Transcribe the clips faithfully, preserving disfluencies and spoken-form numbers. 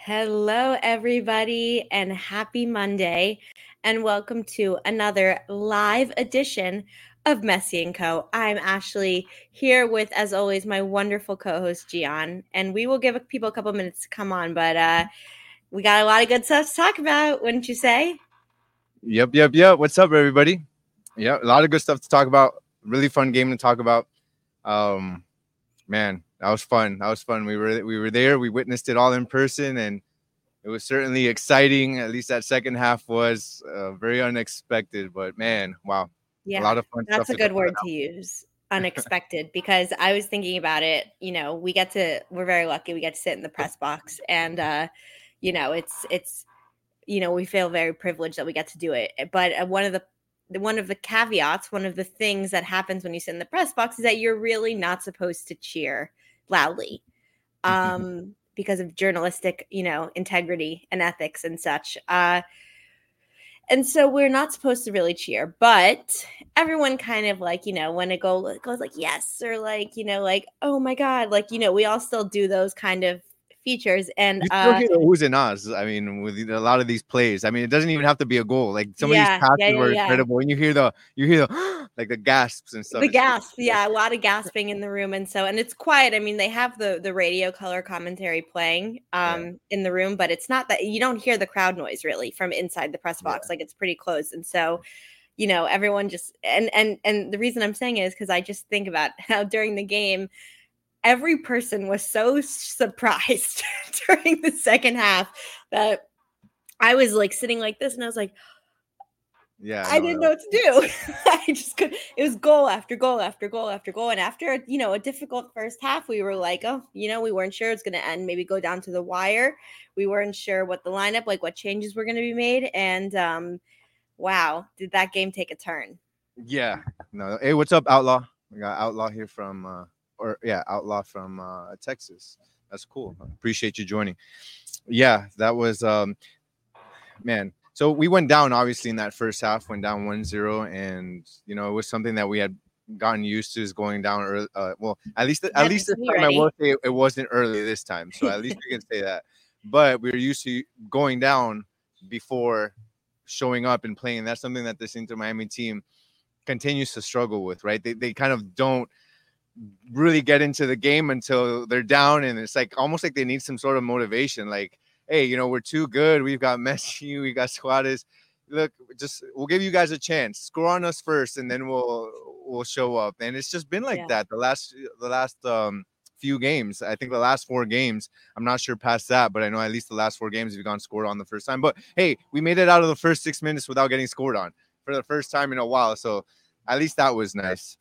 Hello, everybody, and happy Monday, and welcome to another live edition of Messy and Co. I'm Ashley here with, as always, my wonderful co-host Gian, and we will give people a couple minutes to come on, but uh, we got a lot of good stuff to talk about, wouldn't you say? Yep, yep, yep. What's up, everybody? Yeah, a lot of good stuff to talk about. Really fun game to talk about. Um, man, that was fun. That was fun. We were we were there. We witnessed it all in person, and it was certainly exciting. At least that second half was uh, very unexpected. But man, wow, Yeah, a lot of fun that's stuff a to good talk word about. to use. Unexpected, because I was thinking about it. You know, we get to, we're very lucky. We get to sit in the press box, and uh, you know, it's it's, you know, we feel very privileged that we get to do it. But uh, one of the one of the caveats, one of the things that happens when you sit in the press box is that you're really not supposed to cheer loudly, um, because of journalistic, you know, integrity and ethics and such. Uh, And so we're not supposed to really cheer, but everyone kind of like, you know, when it go, goes like, yes, or like, you know, like, oh my God, like, you know, we all still do those kind of features. And You still uh, hear the who's and ahs. I mean, with a lot of these plays. I mean, it doesn't even have to be a goal. Like some of these yeah, passes yeah, yeah, were yeah. incredible, and you hear the you hear the like the gasps and stuff. The It's pretty gasp, cool. yeah, a lot of gasping in the room. And so, and it's quiet. I mean, they have the the radio color commentary playing Yeah, um in the room, but it's not that you don't hear the crowd noise really from inside the press box. yeah. Like it's pretty close. And so, you know, everyone just and and and the reason I'm saying it is because I just think about how during the game every person was so surprised during the second half that I was like sitting like this and I was like, Yeah, I no, didn't no. know what to do. I just could. It was goal after goal after goal after goal. And after, you know, a difficult first half, we were like, oh, you know, we weren't sure it's going to end, maybe go down to the wire. We weren't sure what the lineup, like what changes were going to be made. And um, wow, did that game take a turn? Yeah. No. Hey, what's up, Outlaw? We got Outlaw here from, uh, or yeah, Outlaw from uh, Texas. That's cool. Appreciate you joining. Yeah, that was, um, man. So we went down, obviously, in that first half, went down one zero. And, you know, it was something that we had gotten used to is going down early. Uh, well, at least, at Get least this me time, I ready. will say it, it wasn't early this time. So at least we can say that. But we were used to going down before showing up and playing. That's something that this Inter Miami team continues to struggle with, right? They they kind of don't really get into the game until they're down, and it's like almost like they need some sort of motivation. Like, hey, you know, we're too good. We've got Messi, we got Suarez. Look, just we'll give you guys a chance. Score on us first, and then we'll we'll show up. And it's just been like Yeah. that the last the last um few games. I think the last four games. I'm not sure past that, but I know at least the last four games we've gone scored on the first time. But hey, we made it out of the first six minutes without getting scored on for the first time in a while. So at least that was nice.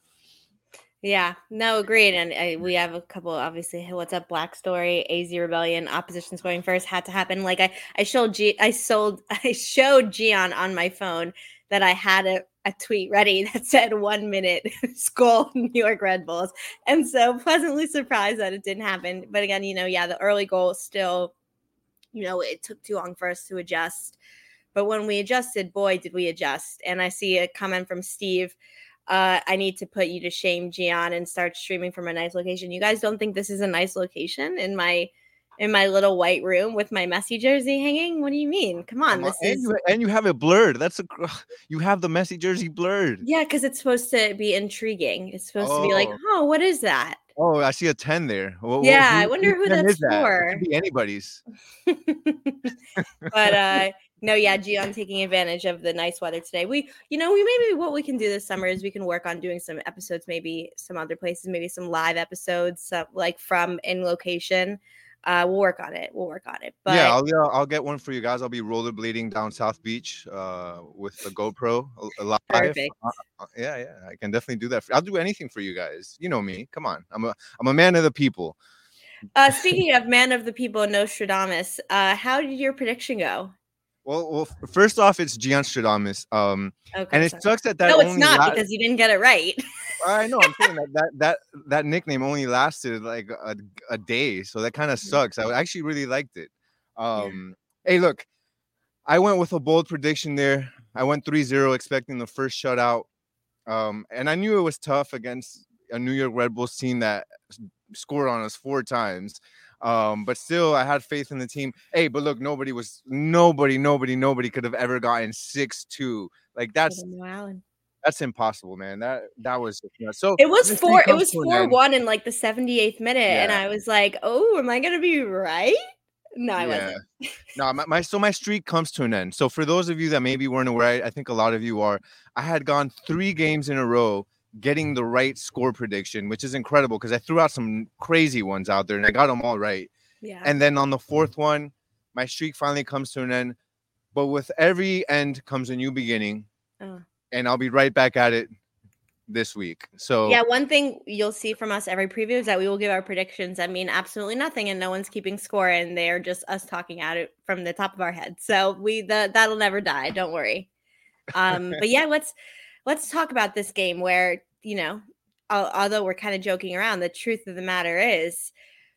Yeah, no, agreed. And uh, we have a couple, obviously. What's up, Black Story, A Z Rebellion, opposition's going first, had to happen. Like I, I showed G, I sold, I showed Gian on my phone that I had a, a tweet ready that said one minute skull New York Red Bulls, and so pleasantly surprised that it didn't happen. But again, you know, yeah, the early goal still, you know, it took too long for us to adjust. But when we adjusted, boy, did we adjust. And I see a comment from Steve. Uh, I need to put you to shame, Gian, and start streaming from a nice location. You guys don't think this is a nice location in my in my little white room with my Messi jersey hanging? What do you mean? Come on, Come on. this And is you and you have it blurred. That's a you have the Messi jersey blurred. yeah, because it's supposed to be intriguing. It's supposed to be like, Oh, oh, what is that? oh, I see a ten there. Wh- wh- Yeah, I who, wonder whose who ten is that's that? It for. could be anybody's. But uh no, yeah, Gian taking advantage of the nice weather today. We, you know, we maybe what we can do this summer is we can work on doing some episodes, maybe some other places, maybe some live episodes, some, like from in location. Uh, we'll work on it. We'll work on it. Yeah, But I'll yeah, I'll get one for you guys. I'll be rollerblading down South Beach uh, with the GoPro uh, live. perfect. Uh, uh, yeah, yeah, I can definitely do that. For, I'll do anything for you guys. You know me. Come on, I'm a I'm a man of the people. Uh, speaking of man of the people, Nostradamus, uh, how did your prediction go? Well, well, f- first off, it's Gian Stradamus. Um, Okay, and it sorry. sucks that that No, it's only not la- because you didn't get it right. I know. I'm saying that that that that nickname only lasted like a, a day, so that kind of sucks. I actually really liked it. Yeah. Um, hey, look, I went with a bold prediction there. I went three zero, expecting the first shutout. Um, and I knew it was tough against a New York Red Bulls team that s- scored on us four times. Um, but still, I had faith in the team. Hey, but look, nobody was, nobody, nobody, nobody could have ever gotten six two. Like that's that's impossible, man. That that was you know, so. It was this four. thing It comes was to an four end. one in like the seventy-eighth minute, and Yeah. I was like, "Oh, am I gonna be right?" No, I Yeah. wasn't. No, my, my so my streak comes to an end. So for those of you that maybe weren't aware, I, I think a lot of you are. I had gone three games in a row getting the right score prediction, which is incredible because I threw out some crazy ones out there and I got them all right. Yeah. And then on the fourth one, my streak finally comes to an end. But with every end comes a new beginning, Oh. and I'll be right back at it this week. So yeah, one thing you'll see from us every preview is that we will give our predictions that mean absolutely nothing, and no one's keeping score, and they're just us talking at it from the top of our heads. So we the, that'll never die. Don't worry. Um, but yeah, let's let's talk about this game where you know, although we're kind of joking around, the truth of the matter is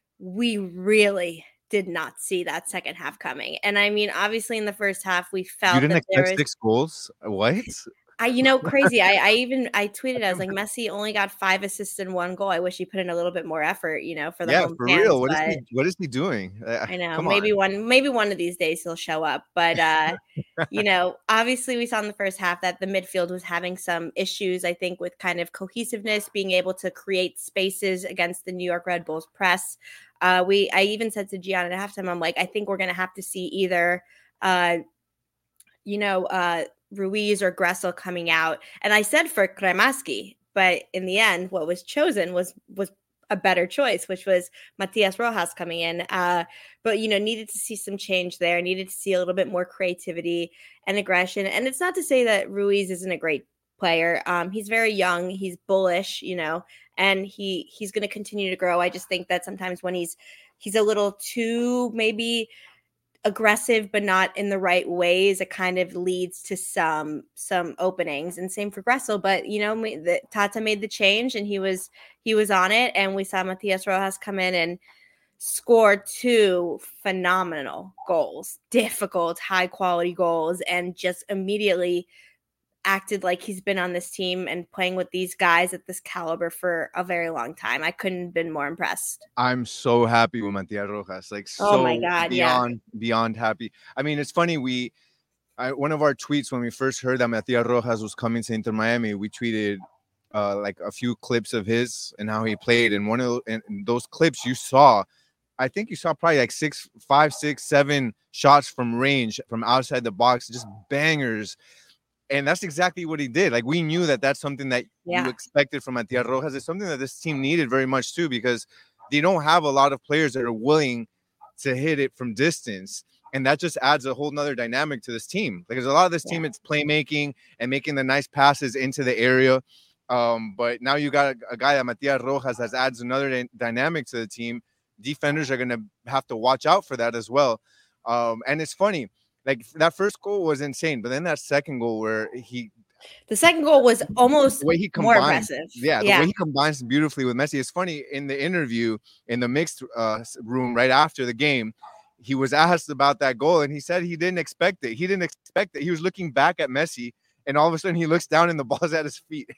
we really did not see that second half coming. And I mean, obviously in the first half, we felt you didn't that there expect was six goals. What? I, you know, crazy. I, I even I tweeted, I was like, Messi only got five assists and one goal. I wish he put in a little bit more effort, you know, for the Yeah, home for fans. real. What is But he? What is he doing? Uh, I know come maybe on. one maybe one of these days he'll show up. But uh, you know, obviously we saw in the first half that the midfield was having some issues, I think, with kind of cohesiveness, being able to create spaces against the New York Red Bulls press. Uh, we I even said to Gian at halftime, I'm like, I think we're gonna have to see either uh, you know, uh Ruiz or Gressel coming out. And I said for Cremaschi, but in the end, what was chosen was was a better choice, which was Matias Rojas coming in. Uh, but, you know, needed to see some change there, needed to see a little bit more creativity and aggression. And it's not to say that Ruiz isn't a great player. Um, he's very young, he's bullish, you know, and he he's going to continue to grow. I just think that sometimes when he's he's a little too maybe aggressive but not in the right ways, it kind of leads to some some openings. And same for Gressel, but you know, the, Tata made the change and he was he was on it, and we saw Matias Rojas come in and score two phenomenal goals, difficult, high quality goals, and just immediately acted like he's been on this team and playing with these guys at this caliber for a very long time. I couldn't have been more impressed. I'm so happy with Matias Rojas, like so oh my God, beyond yeah. beyond happy. I mean, it's funny. We, I, one of our tweets when we first heard that Matias Rojas was coming to Inter Miami, we tweeted uh, like a few clips of his and how he played. And one of and those clips you saw, I think you saw probably like six, five, six, seven shots from range from outside the box, just bangers. And that's exactly what he did. Like, we knew that that's something that yeah. you expected from Matias Rojas. It's something that this team needed very much too, because they don't have a lot of players that are willing to hit it from distance. And that just adds a whole nother dynamic to this team. Because a lot of this yeah. team, it's playmaking and making the nice passes into the area. Um, but now you got a, a guy like Matias Rojas that adds another d- dynamic to the team. Defenders are going to have to watch out for that as well. Um, and it's funny. Like, that first goal was insane, but then that second goal where he, the second goal was almost the way he more combines, impressive. Yeah, the yeah. way he combines beautifully with Messi. It's funny, in the interview in the mixed uh, room right after the game, he was asked about that goal, and he said he didn't expect it. He didn't expect it. He was looking back at Messi, and all of a sudden he looks down and the ball's at his feet.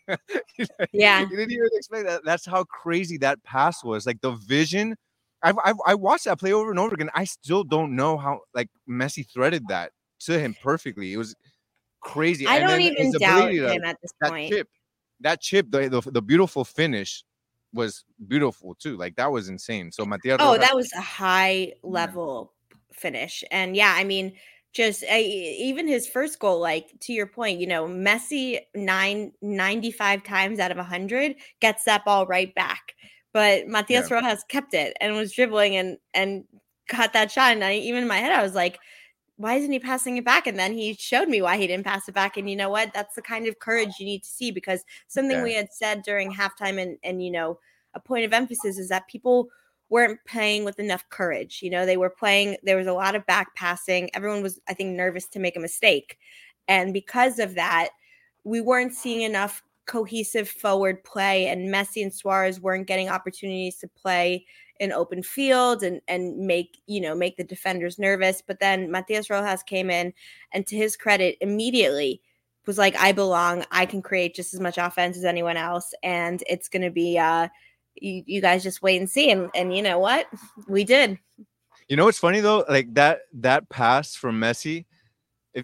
yeah, he didn't even expect that. That's how crazy that pass was. Like, the vision. I've, I've I watched that play over and over again. I still don't know how like Messi threaded that to him perfectly. It was crazy. I and don't then even his doubt to, him at this that point. Chip, that chip, the, the the beautiful finish was beautiful too. Like, that was insane. So Matias Oh, Rojas, that was a high level yeah. finish. And yeah, I mean, just uh, even his first goal, like, to your point, you know, Messi nine ninety-five times out of one hundred gets that ball right back. But Matias yeah. Rojas kept it and was dribbling and and got that shot. And I, even in my head, I was like, why isn't he passing it back? And then he showed me why he didn't pass it back. And you know what? That's the kind of courage you need to see, because something yeah. we had said during halftime and, and, you know, a point of emphasis is that people weren't playing with enough courage. You know, they were playing, there was a lot of back passing. Everyone was, I think, nervous to make a mistake. And because of that, we weren't seeing enough cohesive forward play, and Messi and Suarez weren't getting opportunities to play in open field and and make, you know, make the defenders nervous. But then Matias Rojas came in, and to his credit, immediately was like, I belong. I can create just as much offense as anyone else, and it's going to be uh you, you guys just wait and see. And, and you know what? We did. You know what's funny though? Like that that pass from Messi, if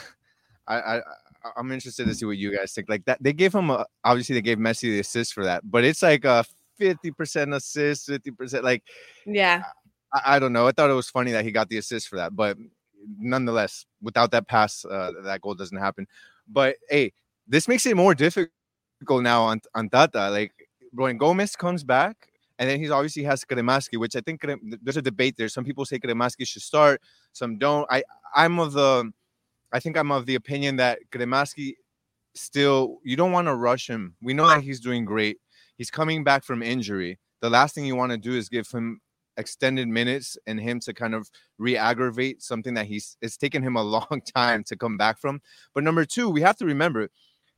I, I I'm interested to see what you guys think. Like that, they gave him a, obviously they gave Messi the assist for that, but it's like a fifty percent assist, fifty percent. Like, yeah, I, I don't know. I thought it was funny that he got the assist for that, but nonetheless, without that pass, uh, that goal doesn't happen. But hey, this makes it more difficult now on on Tata. Like when Gomez comes back, and then he's obviously has Cremaschi, which I think there's a debate there. Some people say Cremaschi should start, some don't. I I'm of the I think I'm of the opinion that Cremaschi still, you don't want to rush him. We know that he's doing great. He's coming back from injury. The last thing you want to do is give him extended minutes and him to kind of re-aggravate something that he's it's taken him a long time to come back from. But number two, we have to remember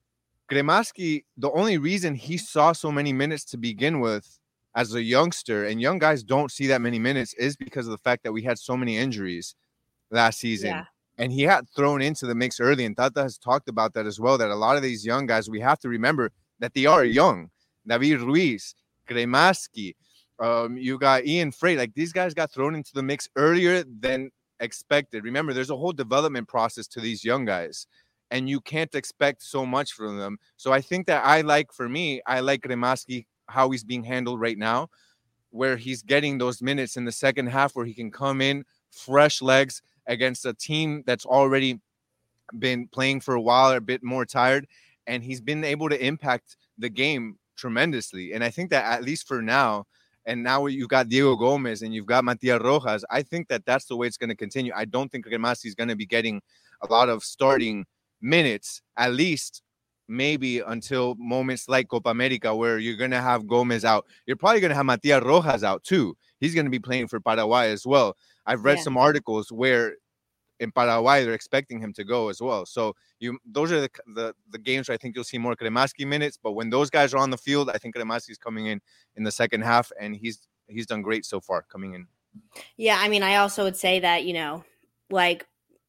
Cremaschi, the only reason he saw so many minutes to begin with as a youngster, and young guys don't see that many minutes, is because of the fact that we had so many injuries last season. Yeah. And he got thrown into the mix early, and Tata has talked about that as well, that a lot of these young guys, we have to remember that they are young. David Ruiz, Cremaschi, um, you got Ian Frey. Like, these guys got thrown into the mix earlier than expected. Remember, there's a whole development process to these young guys, and you can't expect so much from them. So I think that I like, for me, I like Cremaschi, how he's being handled right now, where he's getting those minutes in the second half where he can come in, fresh legs, against a team that's already been playing for a while, a bit more tired, and he's been able to impact the game tremendously. And I think that at least for now, and now you've got Diego Gomez and you've got Matias Rojas, I think that that's the way it's going to continue. I don't think Cremaschi is going to be getting a lot of starting minutes, at least maybe until moments like Copa America, where you're going to have Gomez out. You're probably going to have Matias Rojas out too. He's going to be playing for Paraguay as well. I've read yeah. some articles where in Paraguay they're expecting him to go as well. So you, those are the, the the games where I think you'll see more Cremaschi minutes. But when those guys are on the field, I think Cremaschi is coming in in the second half, and he's he's done great so far coming in. Yeah, I mean, I also would say that, you know, like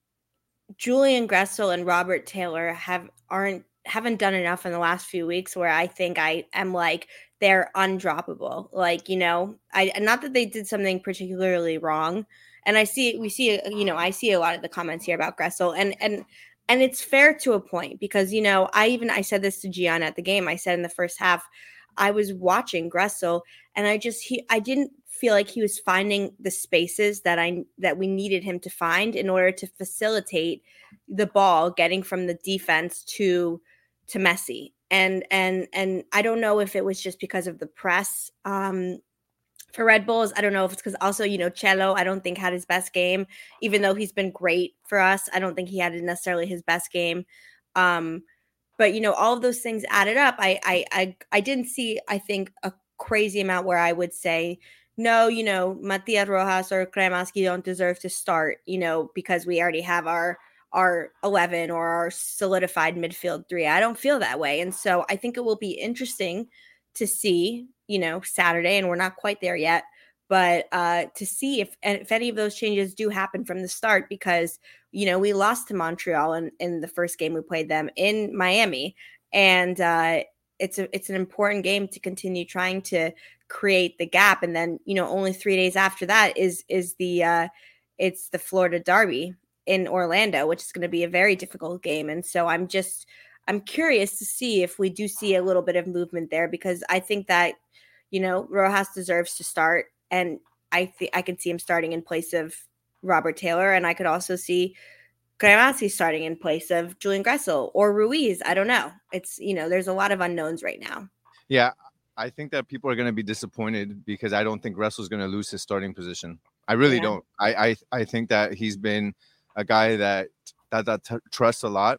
Julian Gressel and Robert Taylor have aren't haven't done enough in the last few weeks where I think I am like, they're undroppable. Like, you know, I not that they did something particularly wrong. And I see, we see, you know, I see a lot of the comments here about Gressel, and, and, and it's fair to a point because, you know, I even, I said this to Gian at the game. I said in the first half, I was watching Gressel and I just, he, I didn't feel like he was finding the spaces that I, that we needed him to find in order to facilitate the ball getting from the defense to, to Messi. And, and, and I don't know if it was just because of the press, um, for Red Bulls. I don't know if it's because also, you know, Cello, I don't think had his best game, even though he's been great for us. I don't think he had necessarily his best game. Um, but, you know, all of those things added up. I, I, I, I didn't see, I think, a crazy amount where I would say, no, you know, Matias Rojas or Cremaschi don't deserve to start, you know, because we already have our, our eleven or our solidified midfield three. I don't feel that way. And so I think it will be interesting to see, you know, Saturday, and we're not quite there yet, but uh, to see if if any of those changes do happen from the start, because, you know, we lost to Montreal in, in the first game we played them in Miami, and uh, it's a, it's an important game to continue trying to create the gap. And then, you know, only three days after that is is the uh, it's the Florida Derby in Orlando, which is going to be a very difficult game. And so I'm just I'm curious to see if we do see a little bit of movement there, because I think that, you know, Rojas deserves to start, and I think I can see him starting in place of Robert Taylor, and I could also see Cremaschi starting in place of Julian Gressel or Ruiz. I don't know. It's, you know, there's a lot of unknowns right now. Yeah, I think that people are going to be disappointed because I don't think Gressel's going to lose his starting position. I really yeah. don't. I, I I think that he's been a guy that that, that t- trusts a lot.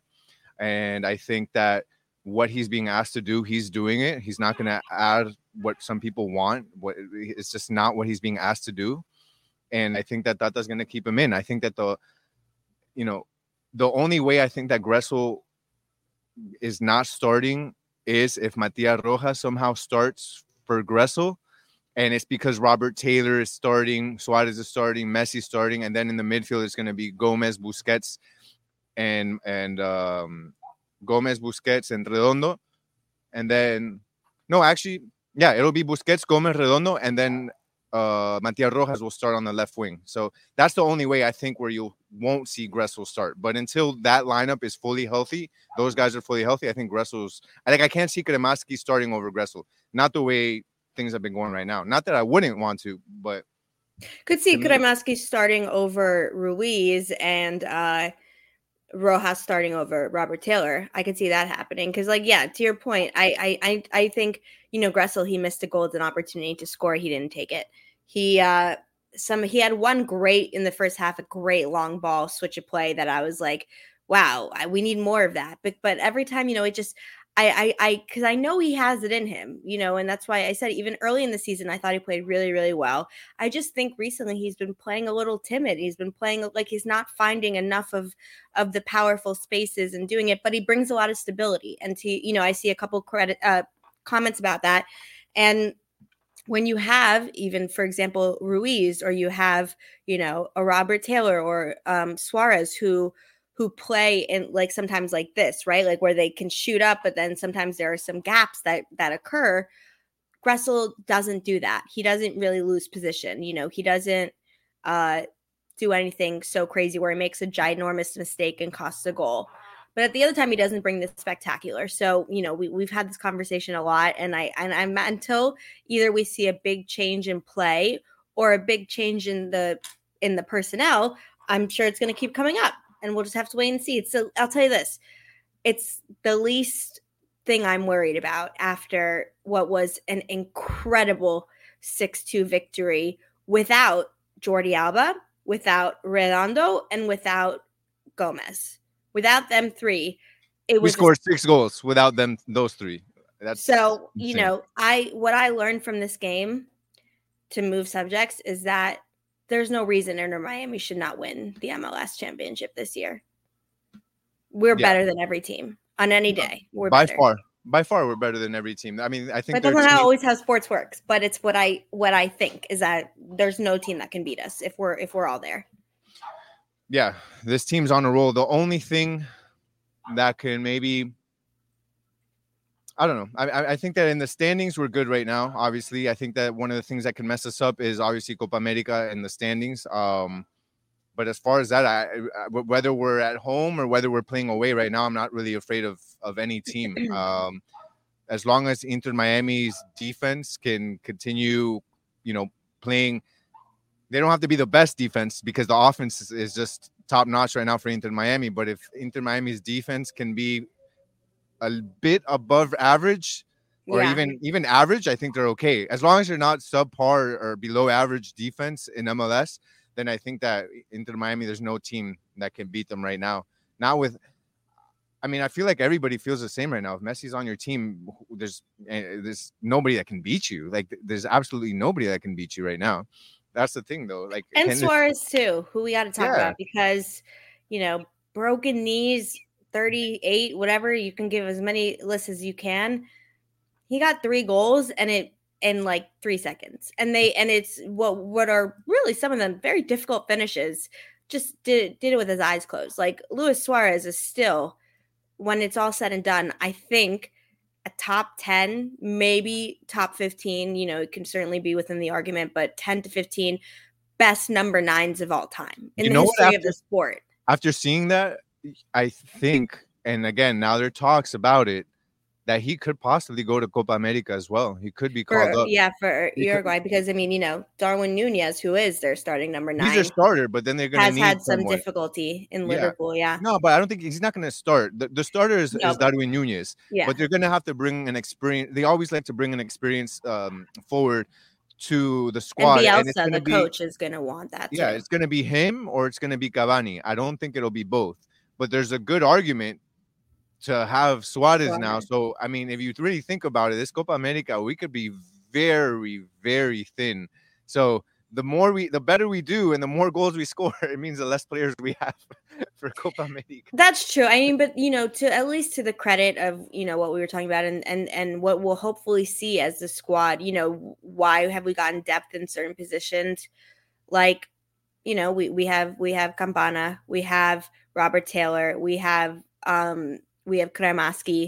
And I think that what he's being asked to do, he's doing it. He's not going to add what some people want. What it's just not what he's being asked to do. And I think that Tata's going to keep him in. I think that the, you know, the only way I think that Gressel is not starting is if Matias Rojas somehow starts for Gressel. And it's because Robert Taylor is starting, Suarez is starting, Messi starting, and then in the midfield it's going to be Gomez, Busquets, and and um, Gomez, Busquets, and Redondo. And then, no, actually, Yeah, it'll be Busquets, Gomez, Redondo, and then uh, Matias Rojas will start on the left wing. So that's the only way I think where you won't see Gressel start. But until that lineup is fully healthy, those guys are fully healthy. I think Gressel's. I think I can't see Kremaski starting over Gressel. Not the way things have been going right now. Not that I wouldn't want to, but could see Kremaski starting over Ruiz and uh, Rojas starting over Robert Taylor. I could see that happening because, like, yeah, to your point, I, I, I, I think you know Gressel. He missed a golden opportunity to score. He didn't take it. He, uh, some, he had one great in the first half, a great long ball switch of play that I was like, wow, I, we need more of that. But, but every time, you know, it just. I, I, I, because I know he has it in him, you know, and that's why I said even early in the season, I thought he played really, really well. I just think recently he's been playing a little timid. He's been playing like he's not finding enough of of the powerful spaces and doing it, but he brings a lot of stability. And to, you know, I see a couple credit uh, comments about that. And when you have even, for example, Ruiz, or you have, you know, a Robert Taylor or um, Suarez who who play in like sometimes like this, right? Like where they can shoot up, but then sometimes there are some gaps that that occur. Gressel doesn't do that. He doesn't really lose position. You know, he doesn't uh, do anything so crazy where he makes a ginormous mistake and costs a goal. But at the other time, he doesn't bring this spectacular. So, you know, we, we've had this conversation a lot. And I, and I'm until either we see a big change in play or a big change in the, in the personnel, I'm sure it's going to keep coming up and we'll just have to wait and see. It's so I'll tell you this, it's the least thing I'm worried about after what was an incredible six two victory without Jordi Alba, without Redondo, and without Gomez. Without them three, it we was scored a, six goals without them. Those three. That's so insane. You know, I what I learned from this game, to move subjects, is that there's no reason Inter Miami should not win the M L S championship this year. We're yeah. better than every team on any day. We're by better. far. By far, we're better than every team. I mean, I think that's not how always how sports works, but it's what I what I think is that there's no team that can beat us if we're if we're all there. Yeah, this team's on a roll. The only thing that can maybe, I don't know. I I think that in the standings we're good right now. Obviously, I think that one of the things that can mess us up is obviously Copa America and the standings. Um, but as far as that, I, I, whether we're at home or whether we're playing away right now, I'm not really afraid of of any team. Um, as long as Inter Miami's defense can continue, you know, playing. They don't have to be the best defense because the offense is, is just top notch right now for Inter Miami. But if Inter Miami's defense can be a bit above average or yeah. even even average, I think they're okay. As long as you're not subpar or below average defense in M L S, then I think that Inter Miami, there's no team that can beat them right now. Not with, I mean, I feel like everybody feels the same right now. If Messi's on your team, there's there's nobody that can beat you. Like there's absolutely nobody that can beat you right now. That's the thing, though. Like and Suarez too, who we got to talk yeah. about because, you know, broken knees, thirty-eight, whatever. You can give as many lists as you can. He got three goals and it in like three seconds, and they and it's what what are really some of them very difficult finishes. Just did did it with his eyes closed. Like Luis Suarez is still, when it's all said and done, I think a top ten, maybe top fifteen, you know, it can certainly be within the argument, but ten to fifteen best number nines of all time in you the history after, of the sport. After seeing that, I think, and again, now there are talks about it, that he could possibly go to Copa America as well. He could be called for, up. Yeah, for he Uruguay, could, because, I mean, you know, Darwin Nunez, who is their starting number nine. He's their starter, but then they're going to has need had some someone. difficulty in Liverpool, yeah. yeah. No, but I don't think he's not going to start. The, the starter is, no, is Darwin Nunez, yeah. but they're going to have to bring an experience. They always like to bring an experience um, forward to the squad. And Bielsa, and the be, coach, is going to want that too. Yeah, it's going to be him or it's going to be Cavani. I don't think it'll be both, but there's a good argument to have Suarez Suarez now. So, I mean, if you really think about it, this Copa America, we could be very, very thin. So the more we, the better we do and the more goals we score, it means the less players we have for Copa America. That's true. I mean, but, you know, to at least to the credit of, you know, what we were talking about and, and, and what we'll hopefully see as the squad, you know, why have we gotten depth in certain positions? Like, you know, we, we have, we have Campana, we have Robert Taylor, we have, um, we have Kremaski,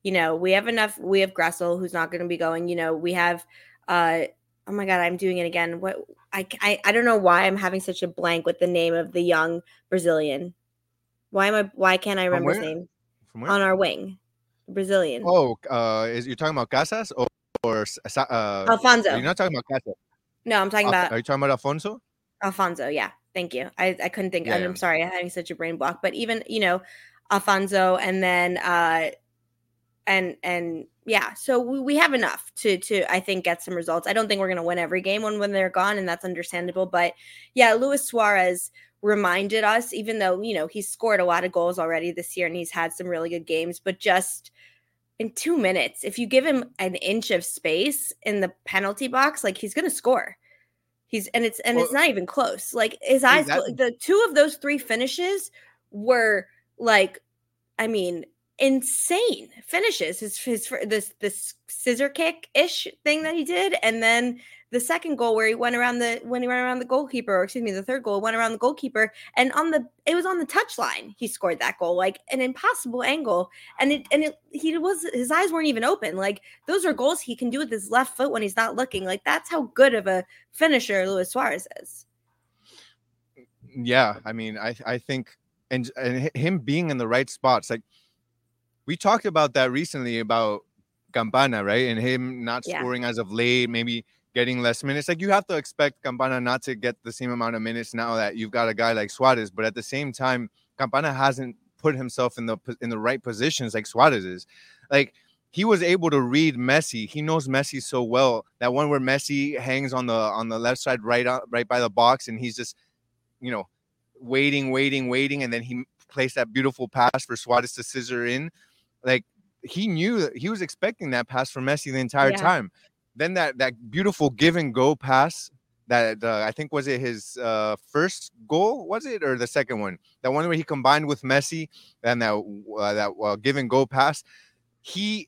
You know, we have enough. We have Gressel, who's not going to be going. You know, we have. Uh, oh my God, I'm doing it again. What I, I I don't know why I'm having such a blank with the name of the young Brazilian. Why am I? Why can't I From remember his where? name? From where? On our wing, Brazilian Oh, uh, is you're talking about Casas or, or uh, are you Alfonso. not talking about Casas? No, I'm talking Alf- about Are you talking about Alfonso? Alfonso. Yeah, thank you. I I couldn't think. Yeah, And yeah. I'm sorry, I'm having such a brain block. But even you know, Alfonso, and then uh, and and yeah, so we, we have enough to to I think get some results. I don't think we're gonna win every game when when they're gone, and that's understandable. But yeah, Luis Suarez reminded us, even though you know he's scored a lot of goals already this year and he's had some really good games, but just in two minutes, if you give him an inch of space in the penalty box, like he's gonna score. He's and it's and it's Well, not even close. Like his hey, eyes, that clo- the two of those three finishes were like, I mean, insane finishes. His his this this scissor kick ish thing that he did, and then the second goal where he went around the when he went around the goalkeeper, or excuse me, the third goal went around the goalkeeper, and on the it was on the touchline. He scored that goal, like an impossible angle, and it and it he was his eyes weren't even open. Like those are goals he can do with his left foot when he's not looking. Like that's how good of a finisher Luis Suarez is. yeah, I mean, I I think and and him being in the right spots, like we talked about that recently about Campana, right? And him not Yeah, scoring as of late, maybe getting less minutes. Like you have to expect Campana not to get the same amount of minutes now that you've got a guy like Suarez. But at the same time, Campana hasn't put himself in the in the right positions like Suarez is. Like he was able to read Messi. He knows Messi so well. That one where Messi hangs on the on the left side, right on, right by the box, and he's just you know waiting, waiting, waiting, and then he placed that beautiful pass for Suarez to scissor in. Like he knew that he was expecting that pass from Messi the entire yeah, time. Then that that beautiful give and go pass that uh, I think was it his uh, first goal, was it, or the second one? That one where he combined with Messi and that uh, that uh, give and go pass. He,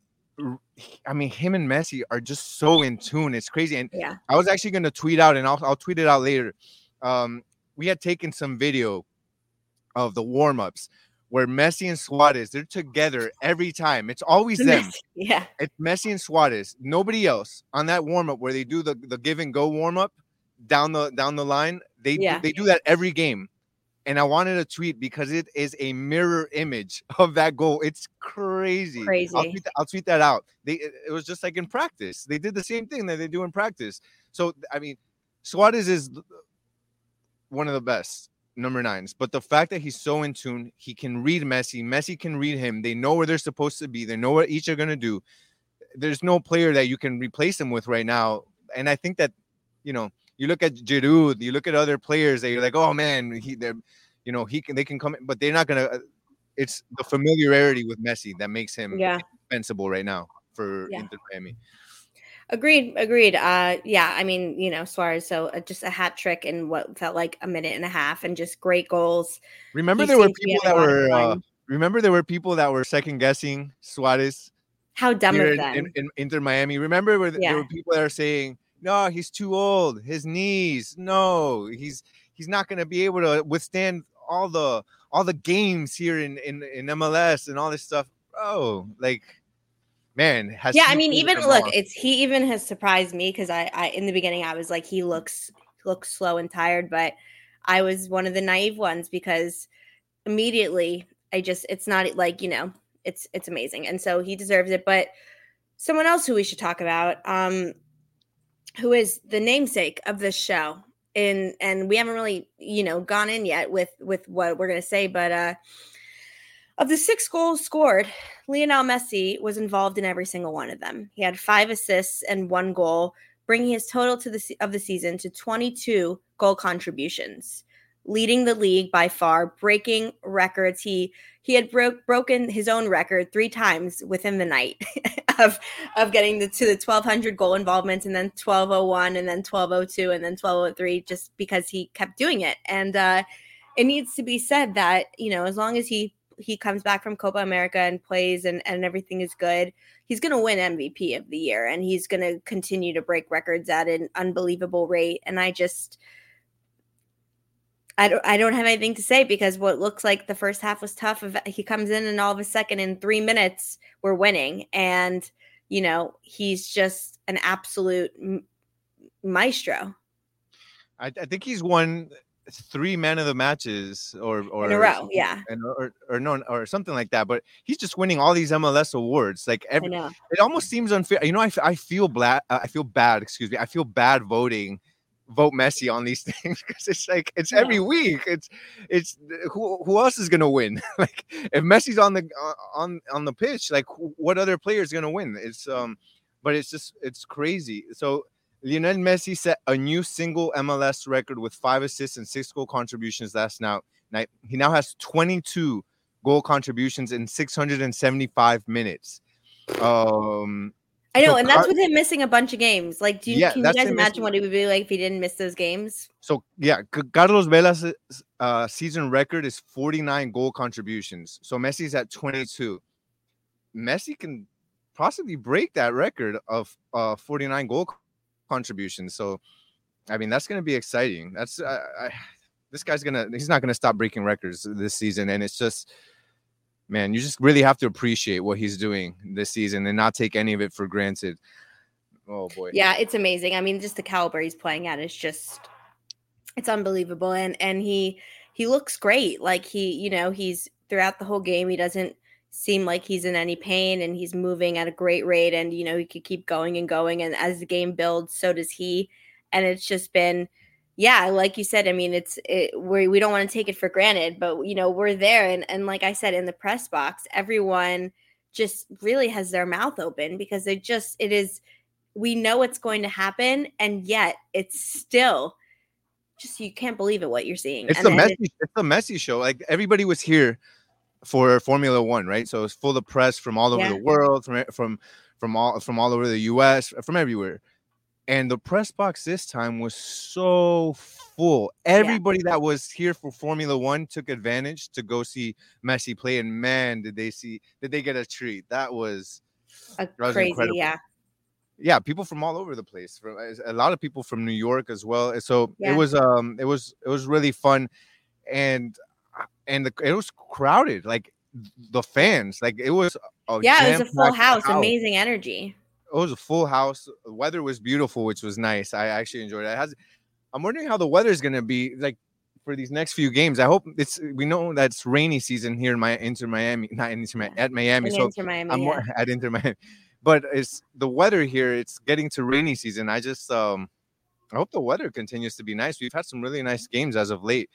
I mean, him and Messi are just so in tune. It's crazy. And yeah, I was actually going to tweet out, and I'll I'll tweet it out later. Um, we had taken some video of the warm-ups where Messi and Suarez, they're together every time. It's always them. yeah, It's Messi and Suarez. Nobody else on that warm-up where they do the, the give and go warm-up down the down the line. They do, yeah. they do that every game. And I wanted to tweet because it is a mirror image of that goal. It's crazy. I'll Crazy. tweet that, I'll tweet that out. They it, it was just like in practice. They did the same thing that they do in practice. So I mean, Suarez is one of the best number nines, but the fact that he's so in tune, he can read Messi, Messi can read him. They know where they're supposed to be. They know what each are going to do. There's no player that you can replace him with right now. And I think that, you know, you look at Giroud, you look at other players that you're like, oh man, he, they're, you know, he can, they can come in, but they're not going to, it's the familiarity with Messi that makes him Yeah. indispensable right now for Yeah. Inter Miami. Agreed. Agreed. Uh, yeah. I mean, you know, Suarez. So uh, just a hat trick in what felt like a minute and a half, and just great goals. Remember, He there were seemed to be people having that a lot of were. Uh, fun. remember, there were people that were second guessing Suarez How dumb here of in, in, them. in Inter Miami. Remember, where there Yeah. were people that are saying, "No, he's too old. His knees. No, he's he's not going to be able to withstand all the all the games here in in, in M L S and all this stuff." Bro, like, man, has Yeah. I he mean, proven even them look, wrong? it's he even has surprised me because I, I in the beginning I was like, he looks looks slow and tired, but I was one of the naive ones because immediately I just it's not like, you know, it's it's amazing. And so he deserves it. But someone else who we should talk about, um, who is the namesake of this show. And and we haven't really, you know, gone in yet with with what we're gonna say, but uh of the six goals scored, Lionel Messi was involved in every single one of them. He had five assists and one goal, bringing his total to the of the season to twenty-two goal contributions, leading the league by far, breaking records. He he had broke broken his own record three times within the night of of getting the, to the twelve hundred goal involvements, and then twelve oh one, and then twelve oh two, and then twelve oh three, just because he kept doing it. And uh, it needs to be said that, you know, as long as he he comes back from Copa America and plays and, and everything is good, he's going to win M V P of the year, and he's going to continue to break records at an unbelievable rate. And I just, I don't I don't have anything to say because what looks like the first half was tough. He comes in and all of a second in three minutes we're winning, and you know he's just an absolute maestro. I, I think he's won three man of the matches or or in a row, yeah, and or, or no or something like that. But he's just winning all these M L S awards. Like every, I know. It almost seems unfair. You know, I, I feel bad. I feel bad. Excuse me. I feel bad voting vote Messi on these things because it's like it's Yeah. every week. It's it's who who else is gonna win? Like if Messi's on the on on the pitch, like who, what other player is gonna win? It's um, but it's just it's crazy. So Lionel Messi set a new single M L S record with five assists and six goal contributions last night. He now has twenty-two goal contributions in six hundred seventy-five minutes. Um, I know, so and that's with him missing a bunch of games. Like, do you, yeah, can you guys imagine missing. what it would be like if he didn't miss those games? So yeah, Carlos Vela's uh, season record is forty-nine goal contributions. So Messi's at twenty-two. Messi can possibly break that record of uh, forty-nine goal contributions. So, I mean, that's going to be exciting. That's uh, I, this guy's gonna he's not going to stop breaking records this season, and it's just, man, you just really have to appreciate what he's doing this season and not take any of it for granted. Oh boy, yeah, it's amazing. I mean, just the caliber he's playing at is just it's unbelievable, and and he he looks great. Like he, you know, he's throughout the whole game, he doesn't seem like he's in any pain, and he's moving at a great rate, and you know he could keep going and going, and as the game builds so does he, and it's just been yeah, like you said, I mean, it's it, we we don't want to take it for granted, but you know we're there, and and like I said, in the press box, everyone just really has their mouth open because it just it is we know it's going to happen, and yet it's still just you can't believe it what you're seeing. It's and a messy it, it's a messy show. Like everybody was here for Formula One, right? So it's full of press from all over yeah. the world, from from from all from all over the U S, from everywhere. And the press box this time was so full. Everybody yeah. that was here for Formula One took advantage to go see Messi play. And man, did they see did they get a treat? That was, a that was crazy, incredible. yeah. Yeah, people from all over the place. From a lot of people from New York as well. So yeah. it was um it was it was really fun. And and the, it was crowded, like the fans, like it was a yeah, it was a full house, house, amazing energy. It was a full house. The weather was beautiful, which was nice. I actually enjoyed it. it has, I'm wondering how the weather is going to be like for these next few games. I hope it's. We know that's rainy season here in my Inter Miami, not in Inter, yeah. at Miami. In so Inter Miami, I'm more yeah. at Inter Miami, but it's the weather here. It's getting to rainy season. I just um, I hope the weather continues to be nice. We've had some really nice games as of late.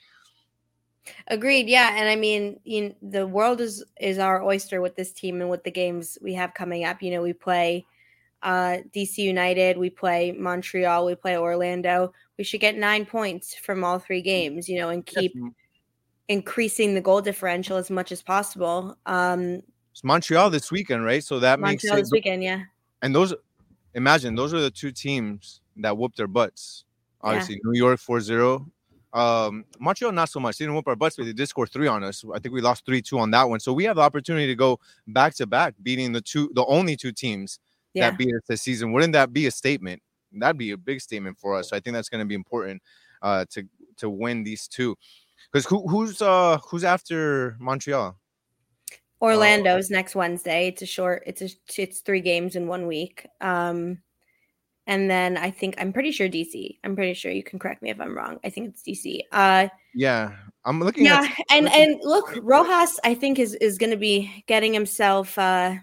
Agreed. Yeah, and I mean, you know, the world is is our oyster with this team and with the games we have coming up. You know, we play uh, D C United, we play Montreal, we play Orlando. We should get nine points from all three games. You know, and keep yes. increasing the goal differential as much as possible. Um, it's Montreal this weekend, right? So that Montreal makes Montreal this it, weekend, yeah. And those, imagine those are the two teams that whooped their butts. Obviously, yeah. New York four zero. Um, Montreal, not so much. They didn't whoop our butts, but they did score three on us. I think we lost three two on that one. So we have the opportunity to go back to back, beating the two, the only two teams yeah. that beat us this season. Wouldn't that be a statement? That'd be a big statement for us. So I think that's going to be important uh, to to win these two. Because who who's uh who's after Montreal? Orlando's uh, next Wednesday. It's a short. It's a it's three games in one week. Um, and then I think I'm pretty sure D C. I'm pretty sure you can correct me if I'm wrong. I think it's D C. Uh, yeah, I'm looking. Yeah, at, and looking and look, Rojas, I think is is going to be getting himself uh,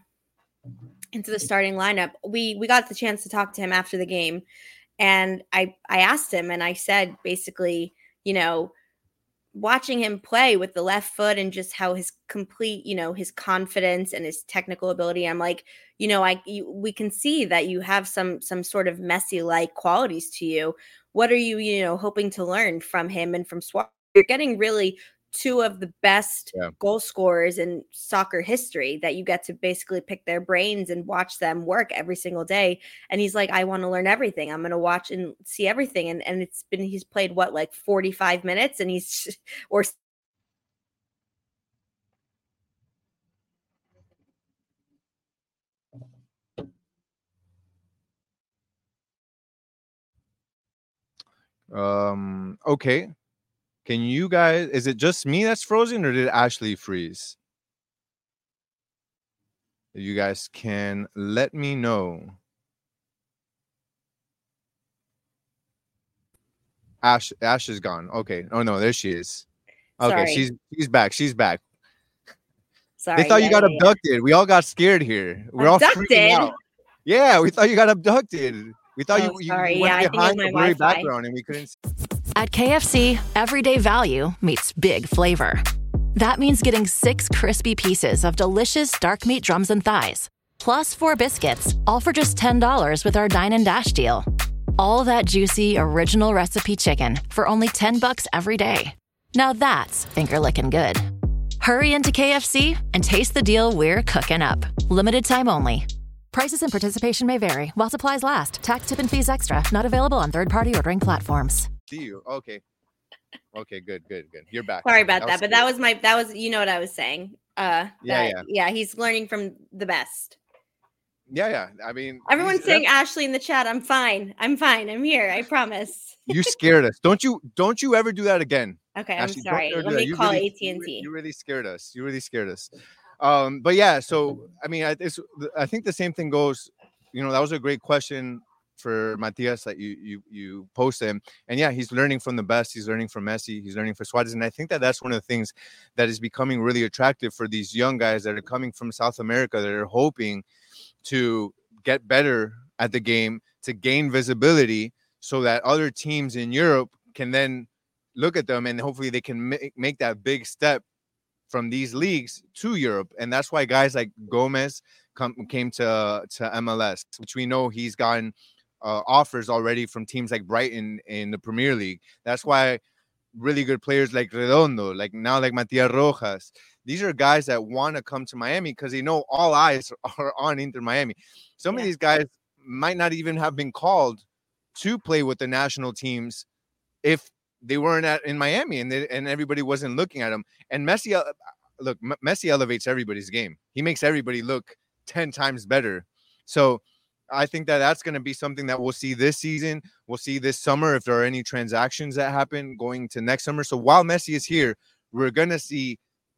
into the starting lineup. We we got the chance to talk to him after the game, and I I asked him, and I said basically, you know, watching him play with the left foot and just how his complete, you know, his confidence and his technical ability. I'm like, you know, I you, we can see that you have some some sort of Messi-like qualities to you. What are you, you know, hoping to learn from him and from Suarez? You're getting really two of the best yeah. goal scorers in soccer history that you get to basically pick their brains and watch them work every single day. And he's like, I want to learn everything. I'm going to watch and see everything. And and it's been, he's played what, like forty-five minutes and he's, or Um, okay. Can you guys, is it just me that's frozen or did Ashley freeze? You guys can let me know. Ash, Ash is gone. Okay. Oh no, there she is. Okay, Sorry. she's she's back. She's back. Sorry. They thought yeah, you got yeah, abducted. Yeah. We all got scared here. We're abducted? all freaking out. Yeah, we thought you got abducted. We thought oh, you, you, sorry. you went yeah, behind the blurry Wi-Fi. background and we couldn't see. At K F C, everyday value meets big flavor. That means getting six crispy pieces of delicious dark meat drums and thighs, plus four biscuits, all for just ten dollars with our Dine and Dash deal. All that juicy, original recipe chicken for only ten bucks every day. Now that's finger-licking good. Hurry into K F C and taste the deal we're cooking up. Limited time only. Prices and participation may vary while supplies last. Tax, tip, and fees extra. Not available on third-party ordering platforms. See you. Okay. Okay, good, good, good. You're back. Sorry about that, that, but that was my that was you know what I was saying. Uh yeah, that, yeah. Yeah, he's learning from the best. Yeah, yeah. I mean, everyone's saying Ashley in the chat. I'm fine. I'm fine. I'm here. I promise. You scared us. Don't you don't you ever do that again. Okay, Ashley, I'm sorry. Let me you call really, A T and T. You, you really scared us. You really scared us. Um, but yeah, so I mean, I, it's, I think the same thing goes. You know, that was a great question for Matias that you you you posted him, and yeah, he's learning from the best. He's learning from Messi. He's learning from Suarez, and I think that that's one of the things that is becoming really attractive for these young guys that are coming from South America that are hoping to get better at the game, to gain visibility, so that other teams in Europe can then look at them and hopefully they can make, make that big step from these leagues to Europe. And that's why guys like Gomez come, came to, to M L S, which we know he's gotten uh, offers already from teams like Brighton in the Premier League. That's why really good players like Redondo, like now like Matias Rojas, these are guys that want to come to Miami because they know all eyes are on Inter Miami. Some yeah. of these guys might not even have been called to play with the national teams if they weren't at in Miami and they, and everybody wasn't looking at them. And Messi, uh, look, M- Messi elevates everybody's game. He makes everybody look ten times better. So I think that that's going to be something that we'll see this season. We'll see this summer if there are any transactions that happen going to next summer. So while Messi is here, we're going to see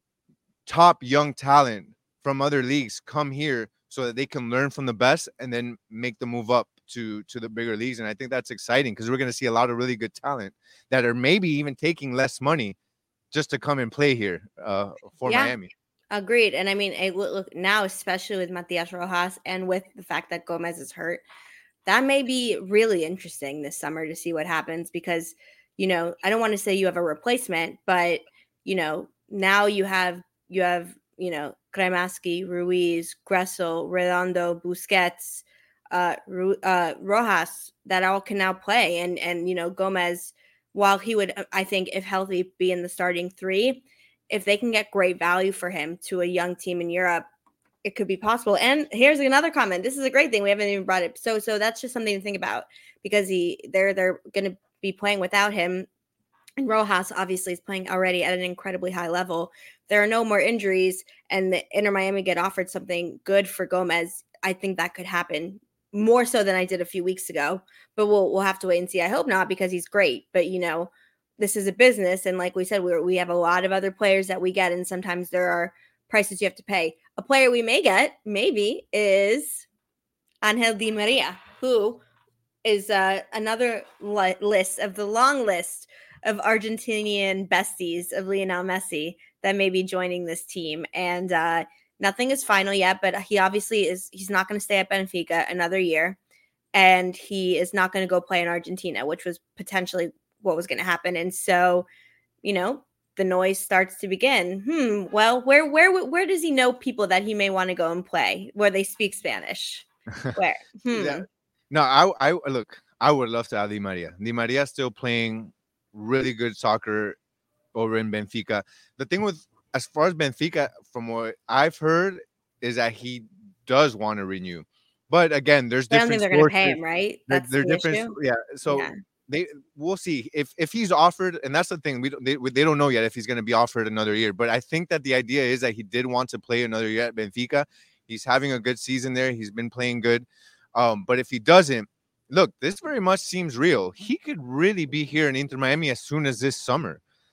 top young talent from other leagues come here so that they can learn from the best and then make the move up to, to the bigger leagues. And I think that's exciting because we're going to see a lot of really good talent that are maybe even taking less money just to come and play here uh, for yeah, Miami. Agreed. And I mean, I look now, especially with Matias Rojas and with the fact that Gomez is hurt, that may be really interesting this summer to see what happens because, you know, I don't want to say you have a replacement, but, you know, now you have, you have, you know, Cremaschi, Ruiz, Gressel, Redondo, Busquets, uh, uh, Rojas that all can now play. And, and, you know, Gomez, while he would, I think, if healthy, be in the starting three, if they can get great value for him to a young team in Europe, it could be possible. And here's another comment. This is a great thing. We haven't even brought it. So, so that's just something to think about because he, they're, they're going to be playing without him. And Rojas obviously is playing already at an incredibly high level. There are no more injuries and the Inter Miami get offered something good for Gomez. I think that could happen more so than I did a few weeks ago, but we'll, we'll have to wait and see. I hope not because he's great, but you know, this is a business. And like we said, we we have a lot of other players that we get. And sometimes there are prices you have to pay. A player we may get maybe is Angel Di Maria, who is uh, another li- list of the long list of Argentinian besties of Lionel Messi that may be joining this team. And uh, nothing is final yet, but he obviously is, he's not going to stay at Benfica another year. And he is not going to go play in Argentina, which was potentially what was going to happen. And so, you know, the noise starts to begin. Hmm. Well, where, where, where does he know people that he may want to go and play where they speak Spanish? Where? Hmm. Yeah. No, I, I look, I would love to have Di Maria. Di Maria still playing really good soccer over in Benfica. The thing with, as far as Benfica, from what I've heard, is that he does want to renew. But again, there's I don't different. think they're going to pay him, right? That's they're, they're the different. Issue? Yeah. So yeah. they, we'll see if if he's offered, and that's the thing. We don't, they, they don't know yet if he's going to be offered another year. But I think that the idea is that he did want to play another year at Benfica. He's having a good season there. He's been playing good. Um, but if he doesn't, look, this very much seems real. He could really be here in Inter Miami as soon as this summer.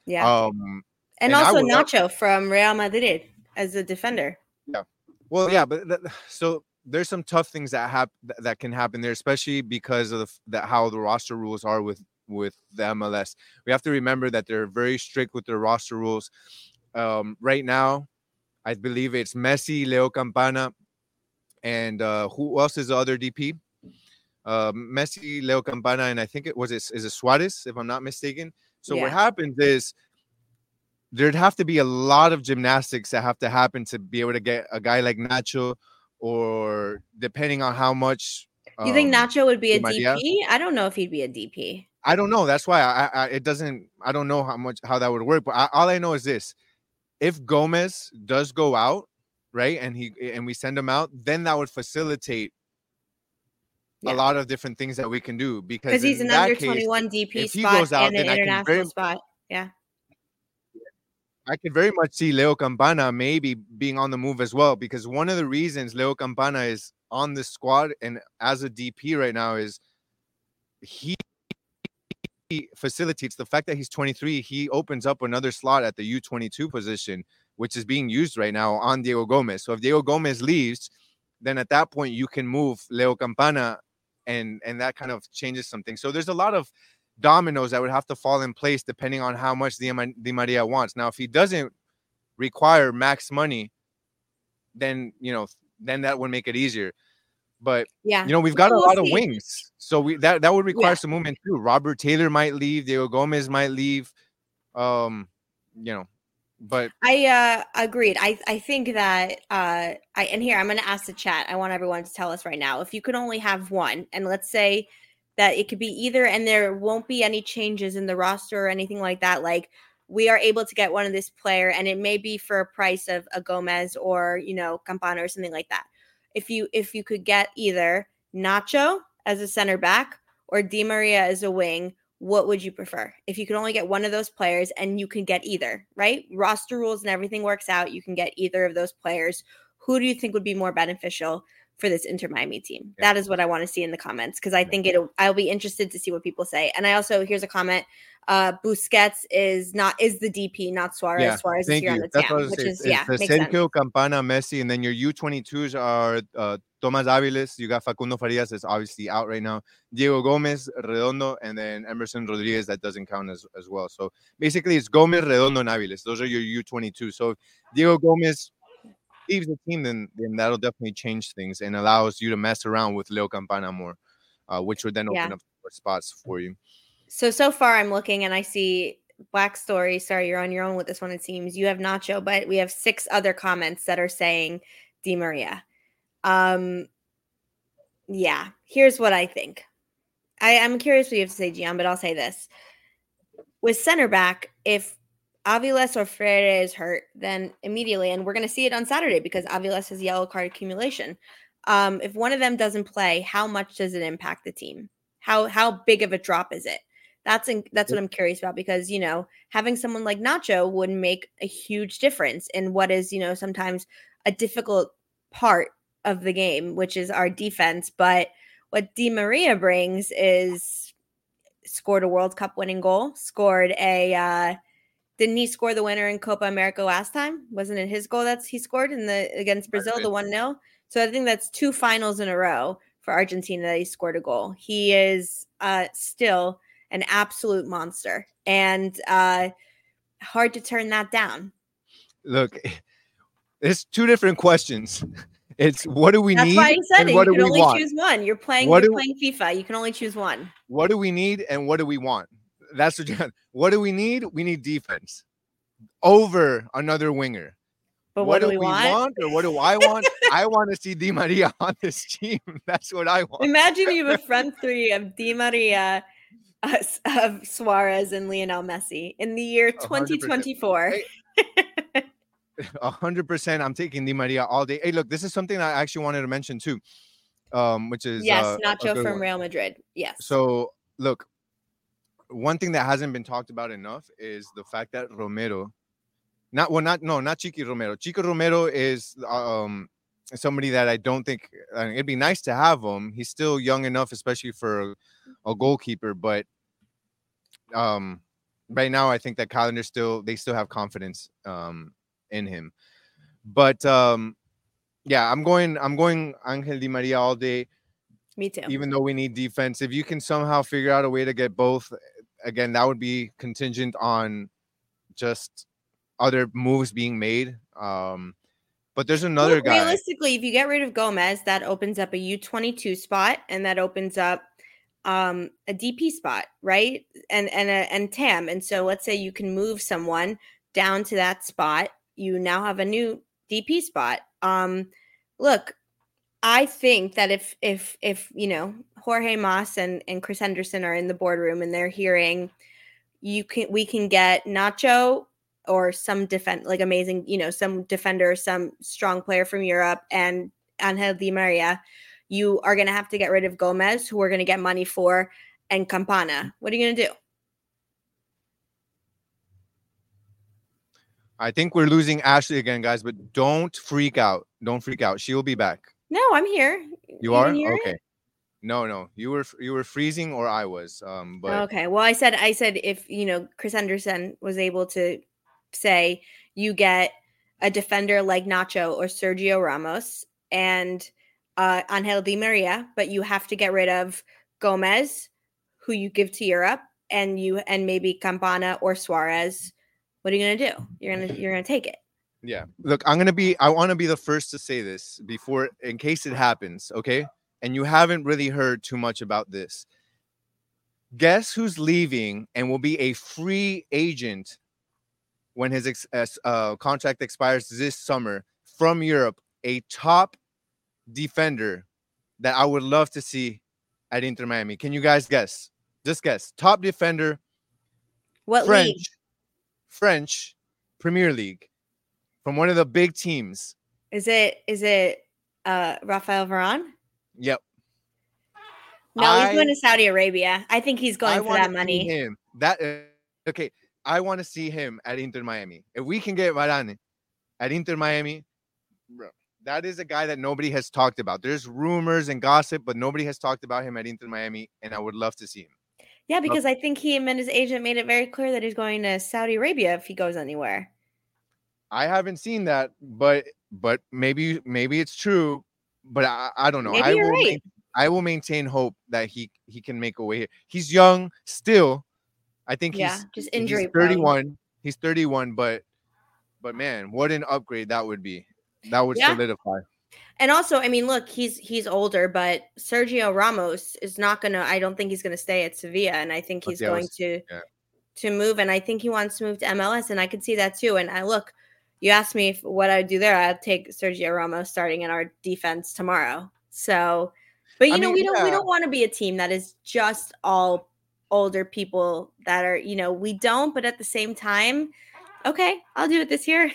Yeah. Um, and, and I also would love- Nacho from Real Madrid as a defender. Yeah. Well, yeah, but th- so there's some tough things that hap- that can happen there, especially because of the, f- that how the roster rules are with with the M L S. We have to remember that they're very strict with their roster rules. Um, right now, I believe it's Messi, Leo Campana, and uh, who else is the other D P? Uh, Messi, Leo Campana, and I think it was it is it Suarez, if I'm not mistaken. So Yeah. what happens is there'd have to be a lot of gymnastics that have to happen to be able to get a guy like Nacho, or depending on how much. You think um, Nacho would be a Di Maria? D P? I don't know if he'd be a D P. I don't know. That's why I, I it doesn't. I don't know how much how that would work. But I, all I know is this: if Gomez does go out, right, and he and we send him out, then that would facilitate Yeah. a lot of different things that we can do. Because Because he's in an that under case, twenty-one D P if he spot goes out, and an then I can international very spot. Yeah. I could very much see Leo Campana maybe being on the move as well, because one of the reasons Leo Campana is on this squad and as a D P right now is he facilitates the fact that he's twenty-three. He opens up another slot at the U twenty-two position, which is being used right now on Diego Gomez. So if Diego Gomez leaves, then at that point you can move Leo Campana, and and that kind of changes something. So there's a lot of dominoes that would have to fall in place depending on how much Di, Di Maria wants. Now, if he doesn't require max money, then you know, then that would make it easier. But Yeah. you know, we've got Well, a we'll lot of see. wings, so we that that would require Yeah. some movement too. Robert Taylor might leave, Diego Gomez might leave, um, you know, but I uh agreed. I I think that uh I and here I'm going to ask the chat. I want everyone to tell us right now if you could only have one, and let's say that it could be either, and there won't be any changes in the roster or anything like that. Like we are able to get one of this player, and it may be for a price of a Gomez or you know Campana or something like that. If you if you could get either Nacho as a center back or Di Maria as a wing, what would you prefer? If you could only get one of those players and you can get either, right? Roster rules and everything works out. You can get either of those players. Who do you think would be more beneficial for this Inter Miami team? Yeah. That is what I want to see in the comments, because I think it'll, I'll be interested to see what people say. And I also, here's a comment. Uh, Busquets is not, is the D P, not Suarez. yeah, Suarez is thank here you. on the That's what I town, was which saying. is, It's yeah, the makes sense. Sergio, Campana, Messi, and then your U twenty-twos are uh, Tomas Aviles. You got Facundo Farias is obviously out right now. Diego Gomez, Redondo, and then Emerson Rodriguez that doesn't count as, as well. So basically, it's Gomez, Redondo, and Aviles. Those are your U twenty-two. So if Diego Gomez leaves the team, then then that'll definitely change things and allows you to mess around with Leo Campana more, uh, which would then open Yeah. up more spots for you. So, so far I'm looking and I see Black Story. Sorry, you're on your own with this one, it seems. You have Nacho, but we have six other comments that are saying Di Maria. Um, yeah, here's what I think. I, I'm curious what you have to say, Gian, but I'll say this. With center back, if Aviles or Freire is hurt, then immediately, and we're going to see it on Saturday because Aviles has yellow card accumulation. Um, if one of them doesn't play, how much does it impact the team? How how big of a drop is it? That's in, that's what I'm curious about, because, you know, having someone like Nacho would make a huge difference in what is, you know, sometimes a difficult part of the game, which is our defense. But what Di Maria brings is scored a World Cup winning goal, scored a uh, didn't he score the winner in Copa America last time? Wasn't it his goal that's he scored in the against Brazil, the one nil? So I think that's two finals in a row for Argentina that he scored a goal. He is uh, still an absolute monster, and uh, hard to turn that down. Look, it's two different questions. It's what do we That's need? why he said and it. what You do can we only want? choose one. You're playing. What You're do- playing FIFA. You can only choose one. What do we need and what do we want? That's what. You, what do we need? We need defense over another winger. But what, what do we, want? want? Or what do I want? I want to see Di Maria on this team. That's what I want. Imagine you have a front three of Di Maria, uh, of Suarez, and Lionel Messi in the year twenty twenty-four. A hundred percent. I'm taking Di Maria all day. Hey, look, this is something I actually wanted to mention too, um, which is Yes, uh, a Nacho good from one. Real Madrid. Yes. So look, one thing that hasn't been talked about enough is the fact that Romero, not well, not no, not Chiqui Romero. Chico Romero is um somebody that I don't think I mean, it'd be nice to have him. He's still young enough, especially for a, a goalkeeper, but um right now, I think that Calendar still they still have confidence um, in him. But um, yeah, I'm going. I'm going Angel Di Maria all day. Me too. Even though we need defense, if you can somehow figure out a way to get both, again, that would be contingent on just other moves being made. Um, but there's another well, guy. Realistically, if you get rid of Gomez, that opens up a U twenty-two spot, and that opens up um, a D P spot, right? And and a, and T A M. And so let's say you can move someone down to that spot. You now have a new D P spot. Um, look, I think that if if if you know Jorge Mas and, and Chris Henderson are in the boardroom and they're hearing you can we can get Nacho or some defend like amazing, you know, some defender, some strong player from Europe and Angel Di Maria, you are gonna have to get rid of Gomez, who we're gonna get money for, and Campana. What are you gonna do? I think we're losing Ashley again, guys, but don't freak out. Don't freak out. She will be back. No, I'm here. You, You are can hear okay. it? No, no, you were you were freezing, or I was. Um, but Okay. Well, I said I said if you know Chris Henderson was able to say you get a defender like Nacho or Sergio Ramos and uh, Angel Di Maria, but you have to get rid of Gomez, who you give to Europe, and you and maybe Campana or Suarez. What are you gonna do? You're gonna you're gonna take it. yeah, look, I'm gonna be. I want to be the first to say this before, in case it happens. Okay, and you haven't really heard too much about this. Guess who's leaving and will be a free agent when his ex- uh, contract expires this summer from Europe? A top defender that I would love to see at Inter Miami. Can you guys guess? Just guess. Top defender. What French. league? French Premier League from one of the big teams. Is it is it uh Rafael Varane? Yep. No, I- he's going to Saudi Arabia. I think he's going I for wanna that see money. Him. That uh, okay. I want to see him at Inter Miami. If we can get Varane at Inter Miami, bro, that is a guy that nobody has talked about. There's rumors and gossip, but nobody has talked about him at Inter Miami, and I would love to see him. Yeah, because I think he and his agent made it very clear that he's going to Saudi Arabia if he goes anywhere. I haven't seen that, but but maybe maybe it's true, but I, I don't know. Maybe I you're will right. main- I will maintain hope that he he can make a way here. He's young still. I think Yeah, he's just he's injury prone. thirty-one. He's thirty-one, but but man, what an upgrade that would be. That would Yeah. solidify. And also, I mean, look, he's he's older, but Sergio Ramos is not going to I don't think he's going to stay at Sevilla, and I think he's Yeah, going was- to yeah. to move, and I think he wants to move to M L S, and I could see that too. And I look, you asked me if, what I'd do there, I'd take Sergio Ramos starting in our defense tomorrow. So, but you I know, mean, we don't we yeah. don't want to be a team that is just all older people that are, you know, we don't, but at the same time, okay, I'll do it this year.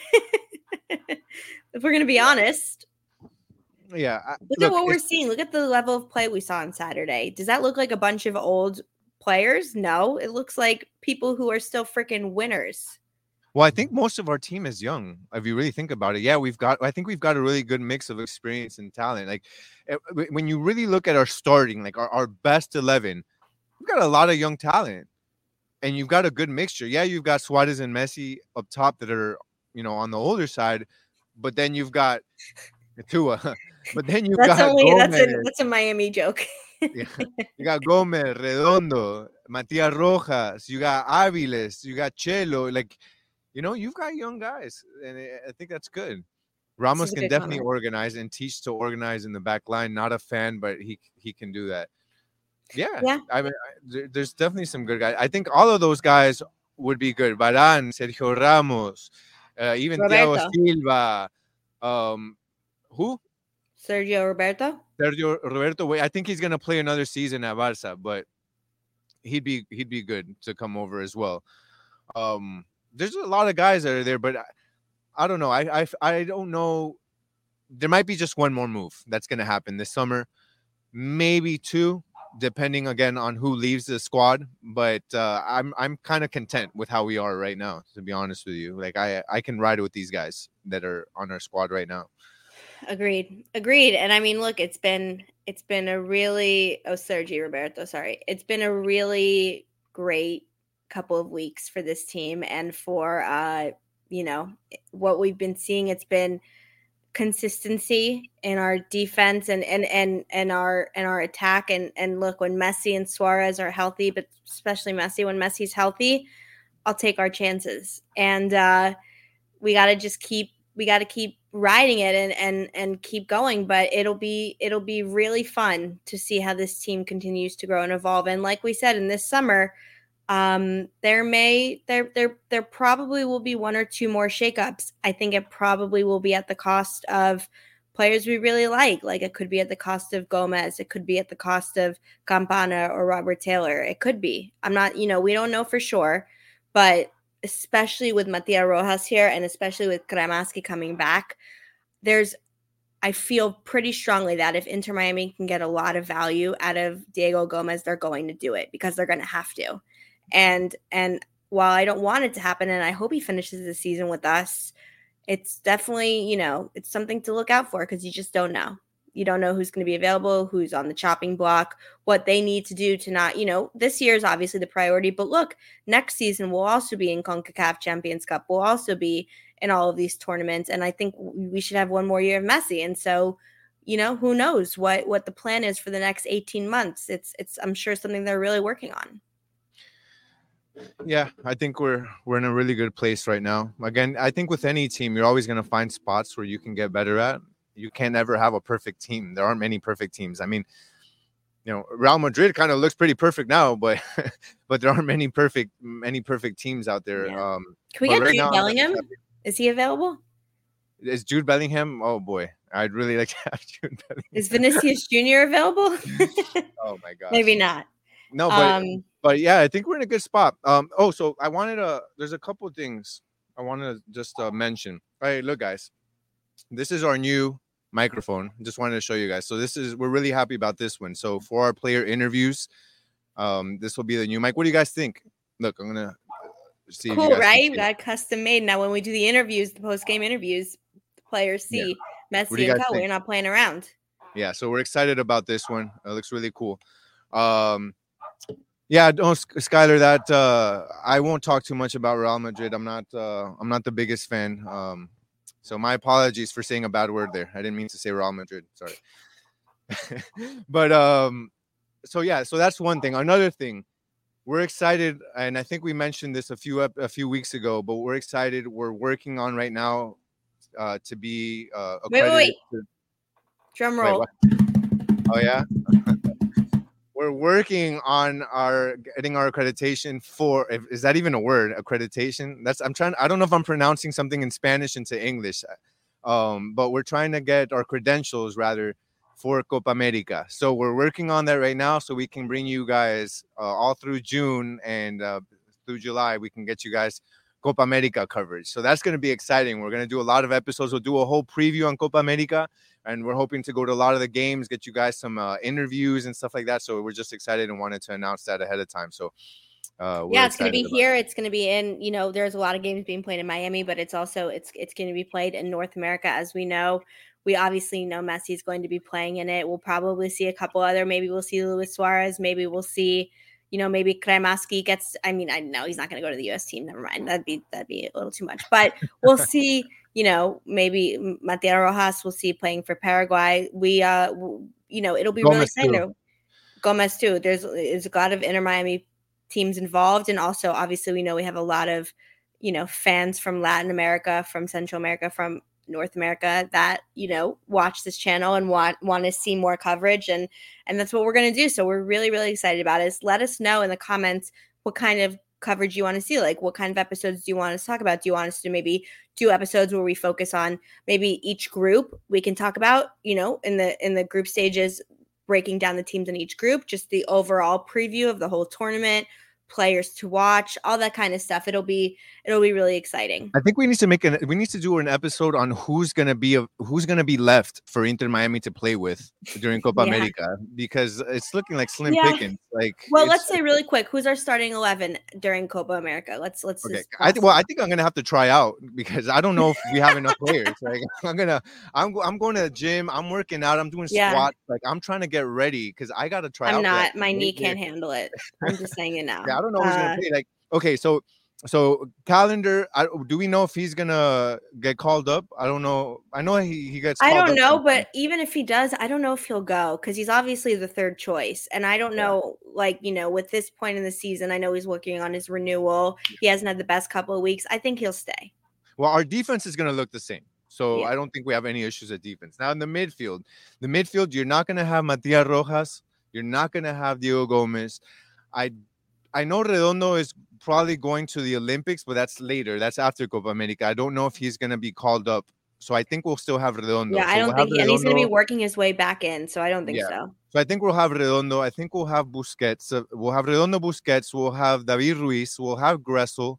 If we're going to be honest. Yeah. I- Look, look, at what we're it's- seeing. Look at the level of play we saw on Saturday. Does that look like a bunch of old players? No, it looks like people who are still freaking winners. Well, I think most of our team is young. If you really think about it, yeah, we've got. I think we've got a really good mix of experience and talent. Like eh, w- when you really look at our starting, like our, our best eleven, we've got a lot of young talent, and you've got a good mixture. Yeah, you've got Suarez and Messi up top that are, you know, on the older side, but then you've got Tua. But then you've That's got only that's a Gomez. that's a Miami joke. Yeah. You got Gomez, Redondo, Matias Rojas, you got Aviles, you got Chelo. Like, you know, you've got young guys, and I I think that's good. Ramos a can good definitely comment. organize and teach to organize in the back line. Not a fan, but he he can do that. Yeah, Yeah. I mean, I, there, there's definitely some good guys. I think all of those guys would be good. Varane, Sergio Ramos, uh, even Thiago Roberto. Silva. Um, who? Sergio Roberto. Sergio Roberto. Wait, I think he's gonna play another season at Barca, but he'd be he'd be good to come over as well. Um, there's a lot of guys that are there, but I, I don't know. I, I I don't know. There might be just one more move that's gonna happen this summer, maybe two, depending again on who leaves the squad. But uh, I'm I'm kind of content with how we are right now. To be honest with you, like I I can ride with these guys that are on our squad right now. Agreed. Agreed. And I mean, look, it's been it's been a really oh Sergio Roberto, sorry. It's been a really great couple of weeks for this team and for, uh, you know, what we've been seeing. It's been consistency in our defense and and and and our and our attack. And and look, when Messi and Suarez are healthy, but especially Messi, when Messi's healthy, I'll take our chances. And uh, we got to just keep we got to keep riding it and and and keep going. But it'll be it'll be really fun to see how this team continues to grow and evolve. And like we said, in this summer, um, there may there there there probably will be one or two more shakeups. I think it probably will be at the cost of players we really like. Like it could be at the cost of Gomez. It could be at the cost of Campana or Robert Taylor. It could be. I'm not, you know, we don't know for sure, but especially with Matia Rojas here and especially with Cremaschi coming back, there's I feel pretty strongly that if Inter Miami can get a lot of value out of Diego Gomez, they're going to do it because they're going to have to. And and while I don't want it to happen, and I hope he finishes the season with us, it's definitely, you know, it's something to look out for because you just don't know. You don't know who's going to be available, who's on the chopping block, what they need to do to not, you know, this year is obviously the priority. But look, next season we'll also be in CONCACAF Champions Cup. We'll also be in all of these tournaments. And I think we should have one more year of Messi. And so, you know, who knows what what the plan is for the next eighteen months. It's it's I'm sure something they're really working on. Yeah, I think we're we're in a really good place right now. Again, I think with any team, you're always going to find spots where you can get better at. You can't ever have a perfect team. There aren't many perfect teams. I mean, you know, Real Madrid kind of looks pretty perfect now, but but there aren't many perfect many perfect teams out there. Yeah. Um, Can we get right Jude now, Bellingham? Is he available? Is Jude Bellingham? Oh boy, I'd really like to have Jude Bellingham. Is Vinicius Junior available? Oh my god, maybe not. No, but Um, but yeah, I think we're in a good spot. Um, oh, so I wanted to. There's a couple of things I want to just uh, mention. All right, look, guys, this is our new microphone. Just wanted to show you guys. So this is we're really happy about this one. So for our player interviews, um, this will be the new mic. What do you guys think? Look, I'm gonna see. if you cool, guys can right? see We it. got custom made now. When we do the interviews, the post game interviews, the players see What do Messi you and guys Co. think? We're not playing around. Yeah, so we're excited about this one. It looks really cool. Um, yeah, don't Skylar. That uh, I won't talk too much about Real Madrid. I'm not. Uh, I'm not the biggest fan. Um, so my apologies for saying a bad word there. I didn't mean to say Real Madrid. Sorry. But um, so yeah, so that's one thing. Another thing, we're excited, and I think we mentioned this a few a few weeks ago. But we're excited. We're working on right now uh, to be uh, Wait, wait, accredited. wait. To, Drum Wait, roll. what? Oh yeah. We're working on our getting our accreditation for. If, is that even a word? Accreditation. That's. I'm trying. I don't know if I'm pronouncing something in Spanish into English, um, but we're trying to get our credentials rather for Copa America. So we're working on that right now, so we can bring you guys uh, all through June and uh, through July. We can get you guys Copa America coverage. So that's going to be exciting. We're going to do a lot of episodes. We'll do a whole preview on Copa America. And we're hoping to go to a lot of the games, get you guys some uh, interviews and stuff like that. So we're just excited and wanted to announce that ahead of time. So uh, we're Yeah, it's going to be excited about here. it. It's going to be in, you know, there's a lot of games being played in Miami, but it's also, it's it's going to be played in North America. As we know, we obviously know Messi is going to be playing in it. We'll probably see a couple other, maybe we'll see Luis Suarez. Maybe we'll see, you know, maybe Cremaschi gets, I mean, I know he's not going to go to the U S team. Never mind. That'd be, that'd be a little too much, but we'll see. You know, maybe Matia Rojas we'll see playing for Paraguay. We, uh, w- you know, it'll be really Gomez exciting. too. Gomez too. There's, there's a lot of Inter Miami teams involved, and also obviously we know we have a lot of, you know, fans from Latin America, from Central America, from North America that, you know, watch this channel and want want to see more coverage, and and that's what we're going to do. So we're really really excited about it. Let us know in the comments what kind of coverage you want to see. Like, what kind of episodes do you want us to talk about? Do you want us to maybe do episodes where we focus on maybe each group we can talk about, you know, in the in the group stages, breaking down the teams in each group, just the overall preview of the whole tournament, players to watch, all that kind of stuff. It'll be it'll be really exciting. I think we need to make an we need to do an episode on who's gonna be a, who's gonna be left for Inter Miami to play with during Copa Yeah. America, because it's looking like slim Yeah. pickings. Like, Well, it's- let's say really quick, who's our starting eleven during Copa America? Let's let's Okay, just I th- well, I think I'm gonna have to try out because I don't know if we have enough players. Like, I'm gonna, I'm, go- I'm going to the gym. I'm working out. I'm doing Yeah. squats. Like, I'm trying to get ready because I gotta try out. I'm for not. that My knee late can't game. handle it. I'm just saying it now. Yeah, I don't know who's Uh, gonna play. Like, okay, so so calendar. I, do we know if he's gonna get called up? I don't know. I know he, he gets. I called don't up know, sometimes. but even if he does, I don't know if he'll go because he's obviously the third choice. And I don't Yeah. know, like, you know, with this point in the season, I know he's working on his renewal. He hasn't had the best couple of weeks. I think he'll stay. Well, our defense is gonna look the same. So Yeah. I don't think we have any issues at defense. Now in the midfield, the midfield, you're not gonna have Matias Rojas. You're not gonna have Diego Gomez. I I know Redondo is probably going to the Olympics, but that's later. That's after Copa America. I don't know if he's gonna be called up. So I think we'll still have Redondo. Yeah, I So don't we'll think have he, and he's going to be Redondo. working his way back in, so I don't think Yeah. so. So I think we'll have Redondo. I think we'll have Busquets. Uh, we'll have Redondo, Busquets. We'll have David Ruiz. We'll have Gressel.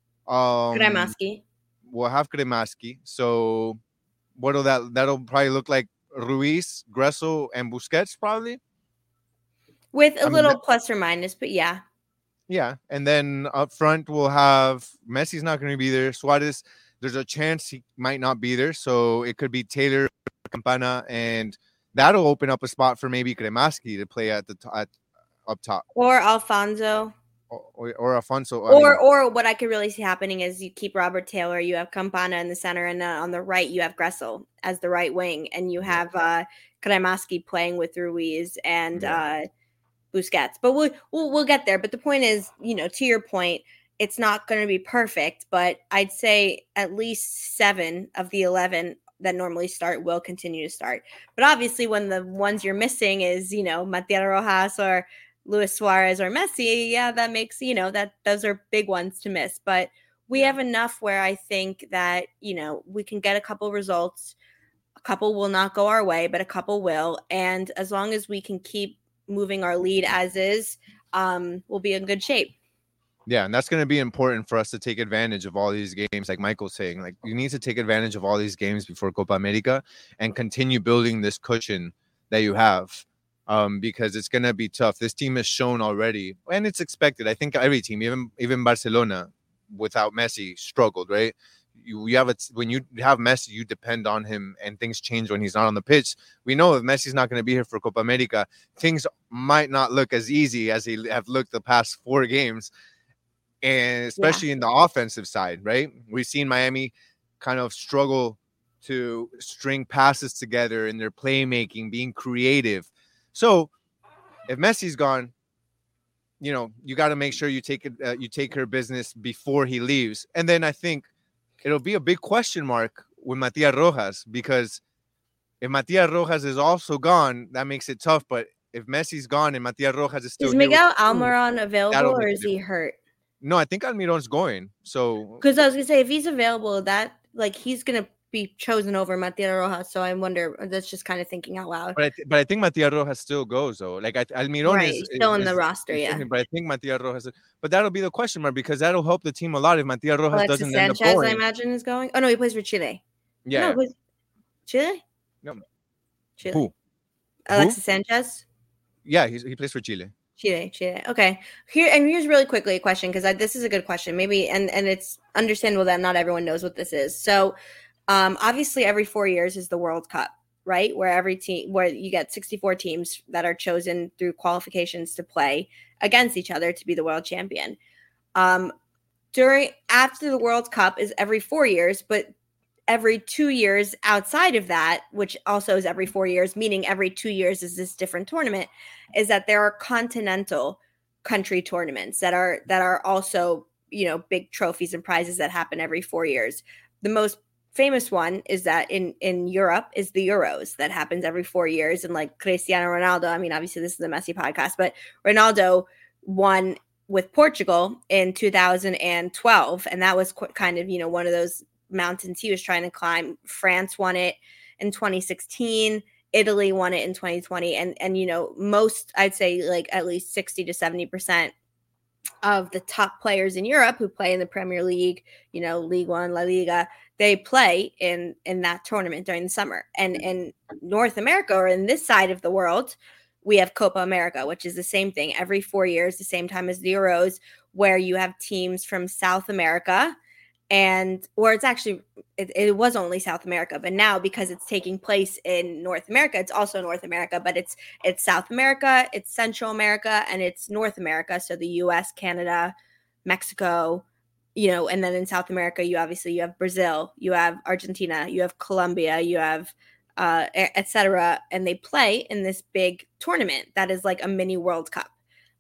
Um, Kremaski. we'll have Kremaski. So what'll that that'll probably look like Ruiz, Gressel, and Busquets probably. With a I mean, little that- plus or minus, but yeah. Yeah, and then up front we'll have Messi's not going to be there. Suarez, there's a chance he might not be there, so it could be Taylor, Campana, and that'll open up a spot for maybe Kremaski to play at the t- at, up top, Or Alfonso. or, or, or Alfonso. I Or mean, or what I could really see happening is you keep Robert Taylor, you have Campana in the center, and uh, on the right you have Gressel as the right wing, and you have uh, Kremaski playing with Ruiz and Yeah. uh, Busquets. But we'll, we'll we'll get there. But the point is, you know, to your point, it's not going to be perfect, but I'd say at least seven of the eleven that normally start will continue to start. But obviously, when the ones you're missing is, you know, Matias Rojas or Luis Suarez or Messi, yeah, that makes, you know, that those are big ones to miss. But we Yeah. have enough where I think that, you know, we can get a couple results. A couple will not go our way, but a couple will. And as long as we can keep moving our lead as is, um, we'll be in good shape. Yeah, and that's going to be important for us to take advantage of all these games. Like Michael's saying, like you need to take advantage of all these games before Copa America and continue building this cushion that you have, um, because it's going to be tough. This team has shown already, and it's expected. I think every team, even even Barcelona, without Messi, struggled. Right? You, you have a when you have Messi, you depend on him, and things change when he's not on the pitch. We know if Messi's not going to be here for Copa America, things might not look as easy as they have looked the past four games. And especially yeah. in the offensive side, right? We've seen Miami kind of struggle to string passes together in their playmaking, being creative. So if Messi's gone, you know, you got to make sure you take it, uh, you take care of business before he leaves. And then I think it'll be a big question mark with Matias Rojas, because if Matias Rojas is also gone, that makes it tough. But if Messi's gone and Matias Rojas is still is here, Miguel Almiron available or is he hurt? No, I think Almiron's going. So because I was gonna say if he's available, that like he's gonna be chosen over Matias Rojas. So I wonder. That's just kind of thinking out loud. But I, th- but I think Matias Rojas still goes though. Like I, Almiron right, is still is, in the is, roster. is Yeah, but I think Matias Rojas. But that'll be the question mark, because that'll help the team a lot if Matias Rojas Alexis doesn't Sanchez, end up going. I imagine, is going. Oh no, he plays for Chile. Yeah, no, yeah. plays... Chile. No, Chile. Who? Alexis Who? Sanchez. Yeah, he's, he plays for Chile. Chile, Chile. Okay. Here and here's really quickly a question, because this is a good question. Maybe and and it's understandable that not everyone knows what this is. So, um, obviously, every four years is the World Cup, right? Where every team, where you get sixty-four teams that are chosen through qualifications to play against each other to be the world champion. Um, during after the World Cup is every four years, but every two years outside of that, which also is every four years, meaning every two years is this different tournament, is that there are continental country tournaments that are that are also, you know, big trophies and prizes that happen every four years. The most famous one is that in in Europe is the Euros that happens every four years. And like Cristiano Ronaldo, I mean, obviously this is a Messi podcast, but Ronaldo won with Portugal in two thousand twelve. And that was qu- kind of, you know, one of those mountains he was trying to climb. France won it in twenty sixteen. Italy won it in twenty twenty. And, and, you know, most, I'd say like at least sixty to seventy percent of the top players in Europe who play in the Premier League, you know, League One, La Liga, they play in, in that tournament during the summer. And in North America, or in this side of the world, we have Copa America, which is the same thing every four years, the same time as the Euros, where you have teams from South America, and or it's actually it, it was only South America, but now because it's taking place in North America, it's also North America, but it's it's South America, it's Central America, and it's North America. So the U S, Canada, Mexico, you know, and then in South America, you obviously you have Brazil, you have Argentina, you have Colombia, you have uh, et cetera. And they play in this big tournament that is like a mini World Cup.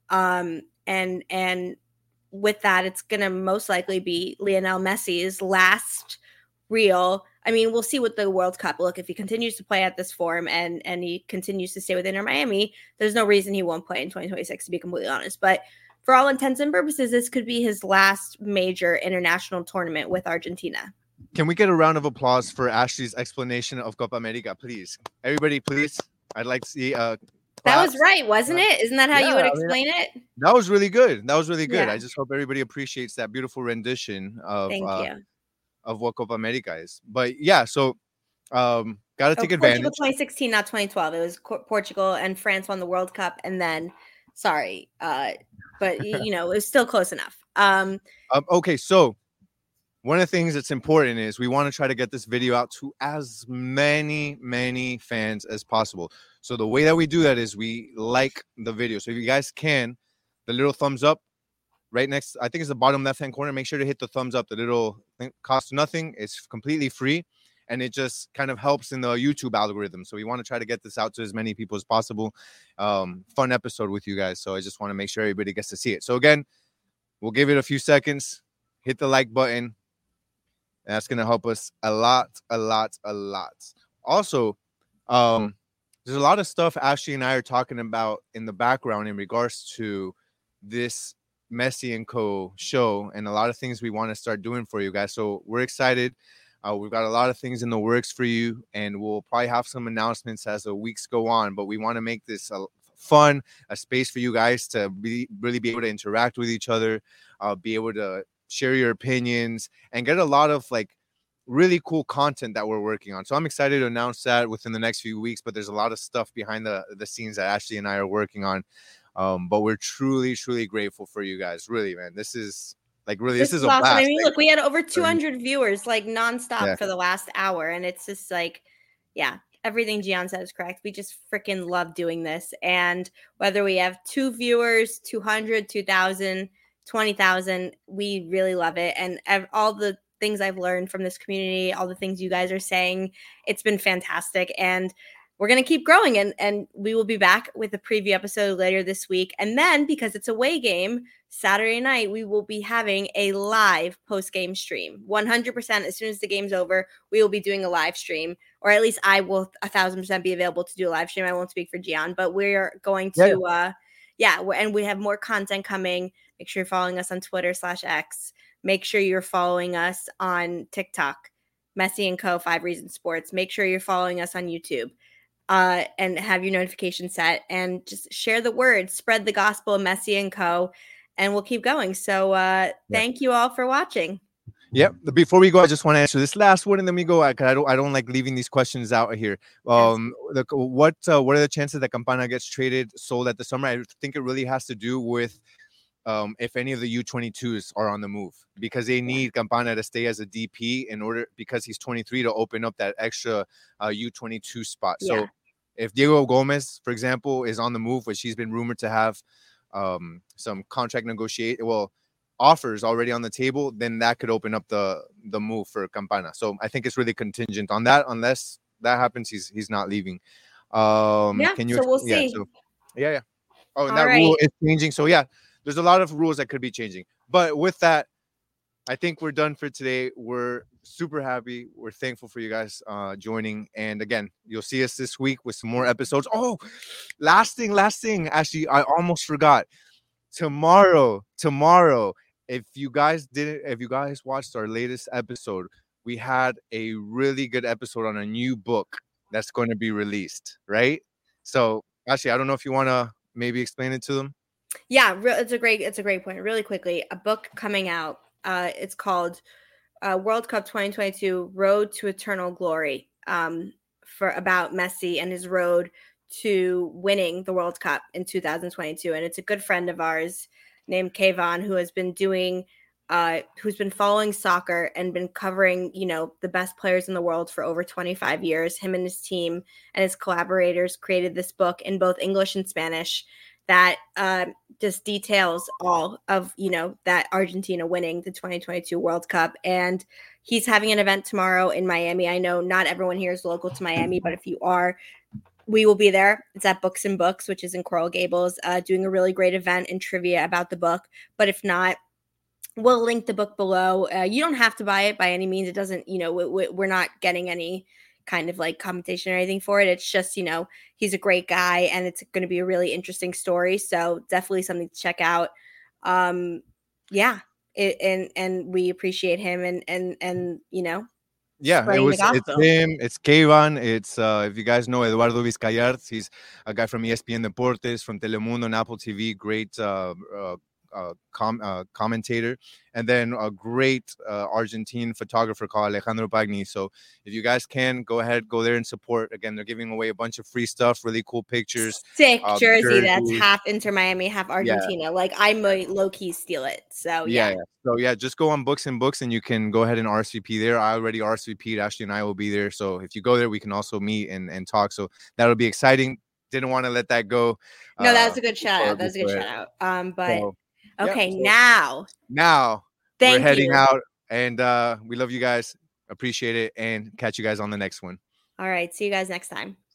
Um, and and with that, it's going to most likely be Lionel Messi's last real. I mean, we'll see what the World Cup look. If he continues to play at this form and and he continues to stay with Inter Miami, there's no reason he won't play in twenty twenty-six, to be completely honest. But for all intents and purposes, this could be his last major international tournament with Argentina. Can we get a round of applause for Ashley's explanation of Copa America, please? Everybody, please. I'd like to see. Uh, that was right, wasn't it? Isn't that how yeah, you would explain I mean, it? That was really good. That was really good. Yeah. I just hope everybody appreciates that beautiful rendition of Thank uh, you. of what Copa America is. But yeah, so um, got to take oh, advantage. Portugal twenty sixteen, not twenty twelve. It was Portugal and France won the World Cup, and then sorry, uh, but you know it was still close enough. Um, um, okay, so. One of the things that's important is we want to try to get this video out to as many, many fans as possible. So the way that we do that is we like the video. So if you guys can, the little thumbs up right next, I think it's the bottom left-hand corner. Make sure to hit the thumbs up. The little thing costs nothing. It's completely free. And it just kind of helps in the YouTube algorithm. So we want to try to get this out to as many people as possible. Um, fun episode with you guys. So I just want to make sure everybody gets to see it. So again, we'll give it a few seconds. Hit the like button. That's going to help us a lot, a lot, a lot. Also, um, there's a lot of stuff Ashley and I are talking about in the background in regards to this Messi and Co. show and a lot of things we want to start doing for you guys. So we're excited. Uh, we've got a lot of things in the works for you, and we'll probably have some announcements as the weeks go on. But we want to make this a fun, a space for you guys to be, really be able to interact with each other, uh, be able to share your opinions, and get a lot of like really cool content that we're working on. So I'm excited to announce that within the next few weeks, but there's a lot of stuff behind the, the scenes that Ashley and I are working on. Um, but we're truly, truly grateful for you guys. Really, man. This is like really, this, this is a awesome. blast. I mean, like, look, we had over two hundred viewers like nonstop yeah. for the last hour. And it's just like, yeah, everything Gian said is correct. We just freaking love doing this. And whether we have two viewers, two hundred, two thousand, twenty thousand, we really love it. And ev- all the things I've learned from this community, all the things you guys are saying, it's been fantastic. And we're going to keep growing. And, and we will be back with a preview episode later this week. And then because it's a away game, Saturday night, we will be having a live post-game stream. one hundred percent as soon as the game's over, we will be doing a live stream. Or at least I will a thousand percent be available to do a live stream. I won't speak for Gian, but we're going to, yeah, uh, yeah and we have more content coming. Make sure you're following us on Twitter slash X. Make sure you're following us on TikTok, Messi and Co. Five Reasons Sports. Make sure you're following us on YouTube uh, and have your notification set. And just share the word, spread the gospel of Messi and Co. And we'll keep going. So uh, thank you all for watching. Yep. Before we go, I just want to answer this last one, and then we go. Because I don't, I don't like leaving these questions out here. Um, the, what, uh, what are the chances that Campana gets traded, sold at the summer? I think it really has to do with um, if any of the U twenty-twos are on the move, because they need Campana to stay as a D P in order, because he's twenty-three, to open up that extra uh, U twenty-two spot. Yeah. So if Diego Gomez, for example, is on the move, which he's been rumored to have um, some contract negotiate, well, offers already on the table, then that could open up the the move for Campana. So I think it's really contingent on that. Unless that happens, he's he's not leaving. Um, yeah, can you? So we'll yeah, see. so, yeah, yeah. Oh, and All that right. rule is changing. So yeah, there's a lot of rules that could be changing. But with that, I think we're done for today. We're super happy. We're thankful for you guys uh, joining. And again, you'll see us this week with some more episodes. Oh, last thing, last thing. Actually, I almost forgot. Tomorrow, tomorrow. If you guys didn't, if you guys watched our latest episode, we had a really good episode on a new book that's going to be released, right? So, actually, I don't know if you want to maybe explain it to them. Yeah, re- it's a great, it's a great point. Really quickly, a book coming out. Uh, it's called uh, World Cup twenty twenty-two: Road to Eternal Glory. Um, for about Messi and his road to winning the World Cup in two thousand twenty-two, and it's a good friend of ours named Kayvon, who has been doing, uh, who's been following soccer and been covering, you know, the best players in the world for over twenty-five years. Him and his team and his collaborators created this book in both English and Spanish that um, just details all of, you know, that Argentina winning the twenty twenty-two World Cup. And he's having an event tomorrow in Miami. I know not everyone here is local to Miami, but if you are, we will be there. It's at Books and Books, which is in Coral Gables, uh, doing a really great event and trivia about the book. But if not, we'll link the book below. Uh, you don't have to buy it by any means. It doesn't, you know, we, we, we're not getting any kind of like compensation or anything for it. It's just, you know, he's a great guy and it's going to be a really interesting story. So definitely something to check out. Um, yeah. It, and, and we appreciate him and, and, and, you know, yeah, it was it's him, it's Kayvan, it's uh if you guys know Eduardo Vizcayart, he's a guy from E S P N Deportes, from Telemundo and Apple T V, great uh, uh Uh, com- uh, commentator, and then a great uh, Argentine photographer called Alejandro Pagni. So if you guys can, go ahead, go there and support. Again, they're giving away a bunch of free stuff, really cool pictures. Sick uh, jersey jerseys. That's half Inter Miami, half Argentina. Yeah. Like I might low key steal it. So yeah. yeah. yeah. So yeah, just go on Books and Books and you can go ahead and R S V P there. I already R S V P'd. Ashley and I will be there. So if you go there, we can also meet and, and talk. So that'll be exciting. Didn't want to let that go. No, that was uh, a good shout out. That was a good shout out. Um, but so, okay, yeah, so now. Now Thank we're heading you. out, and uh, we love you guys. Appreciate it, and catch you guys on the next one. All right. See you guys next time.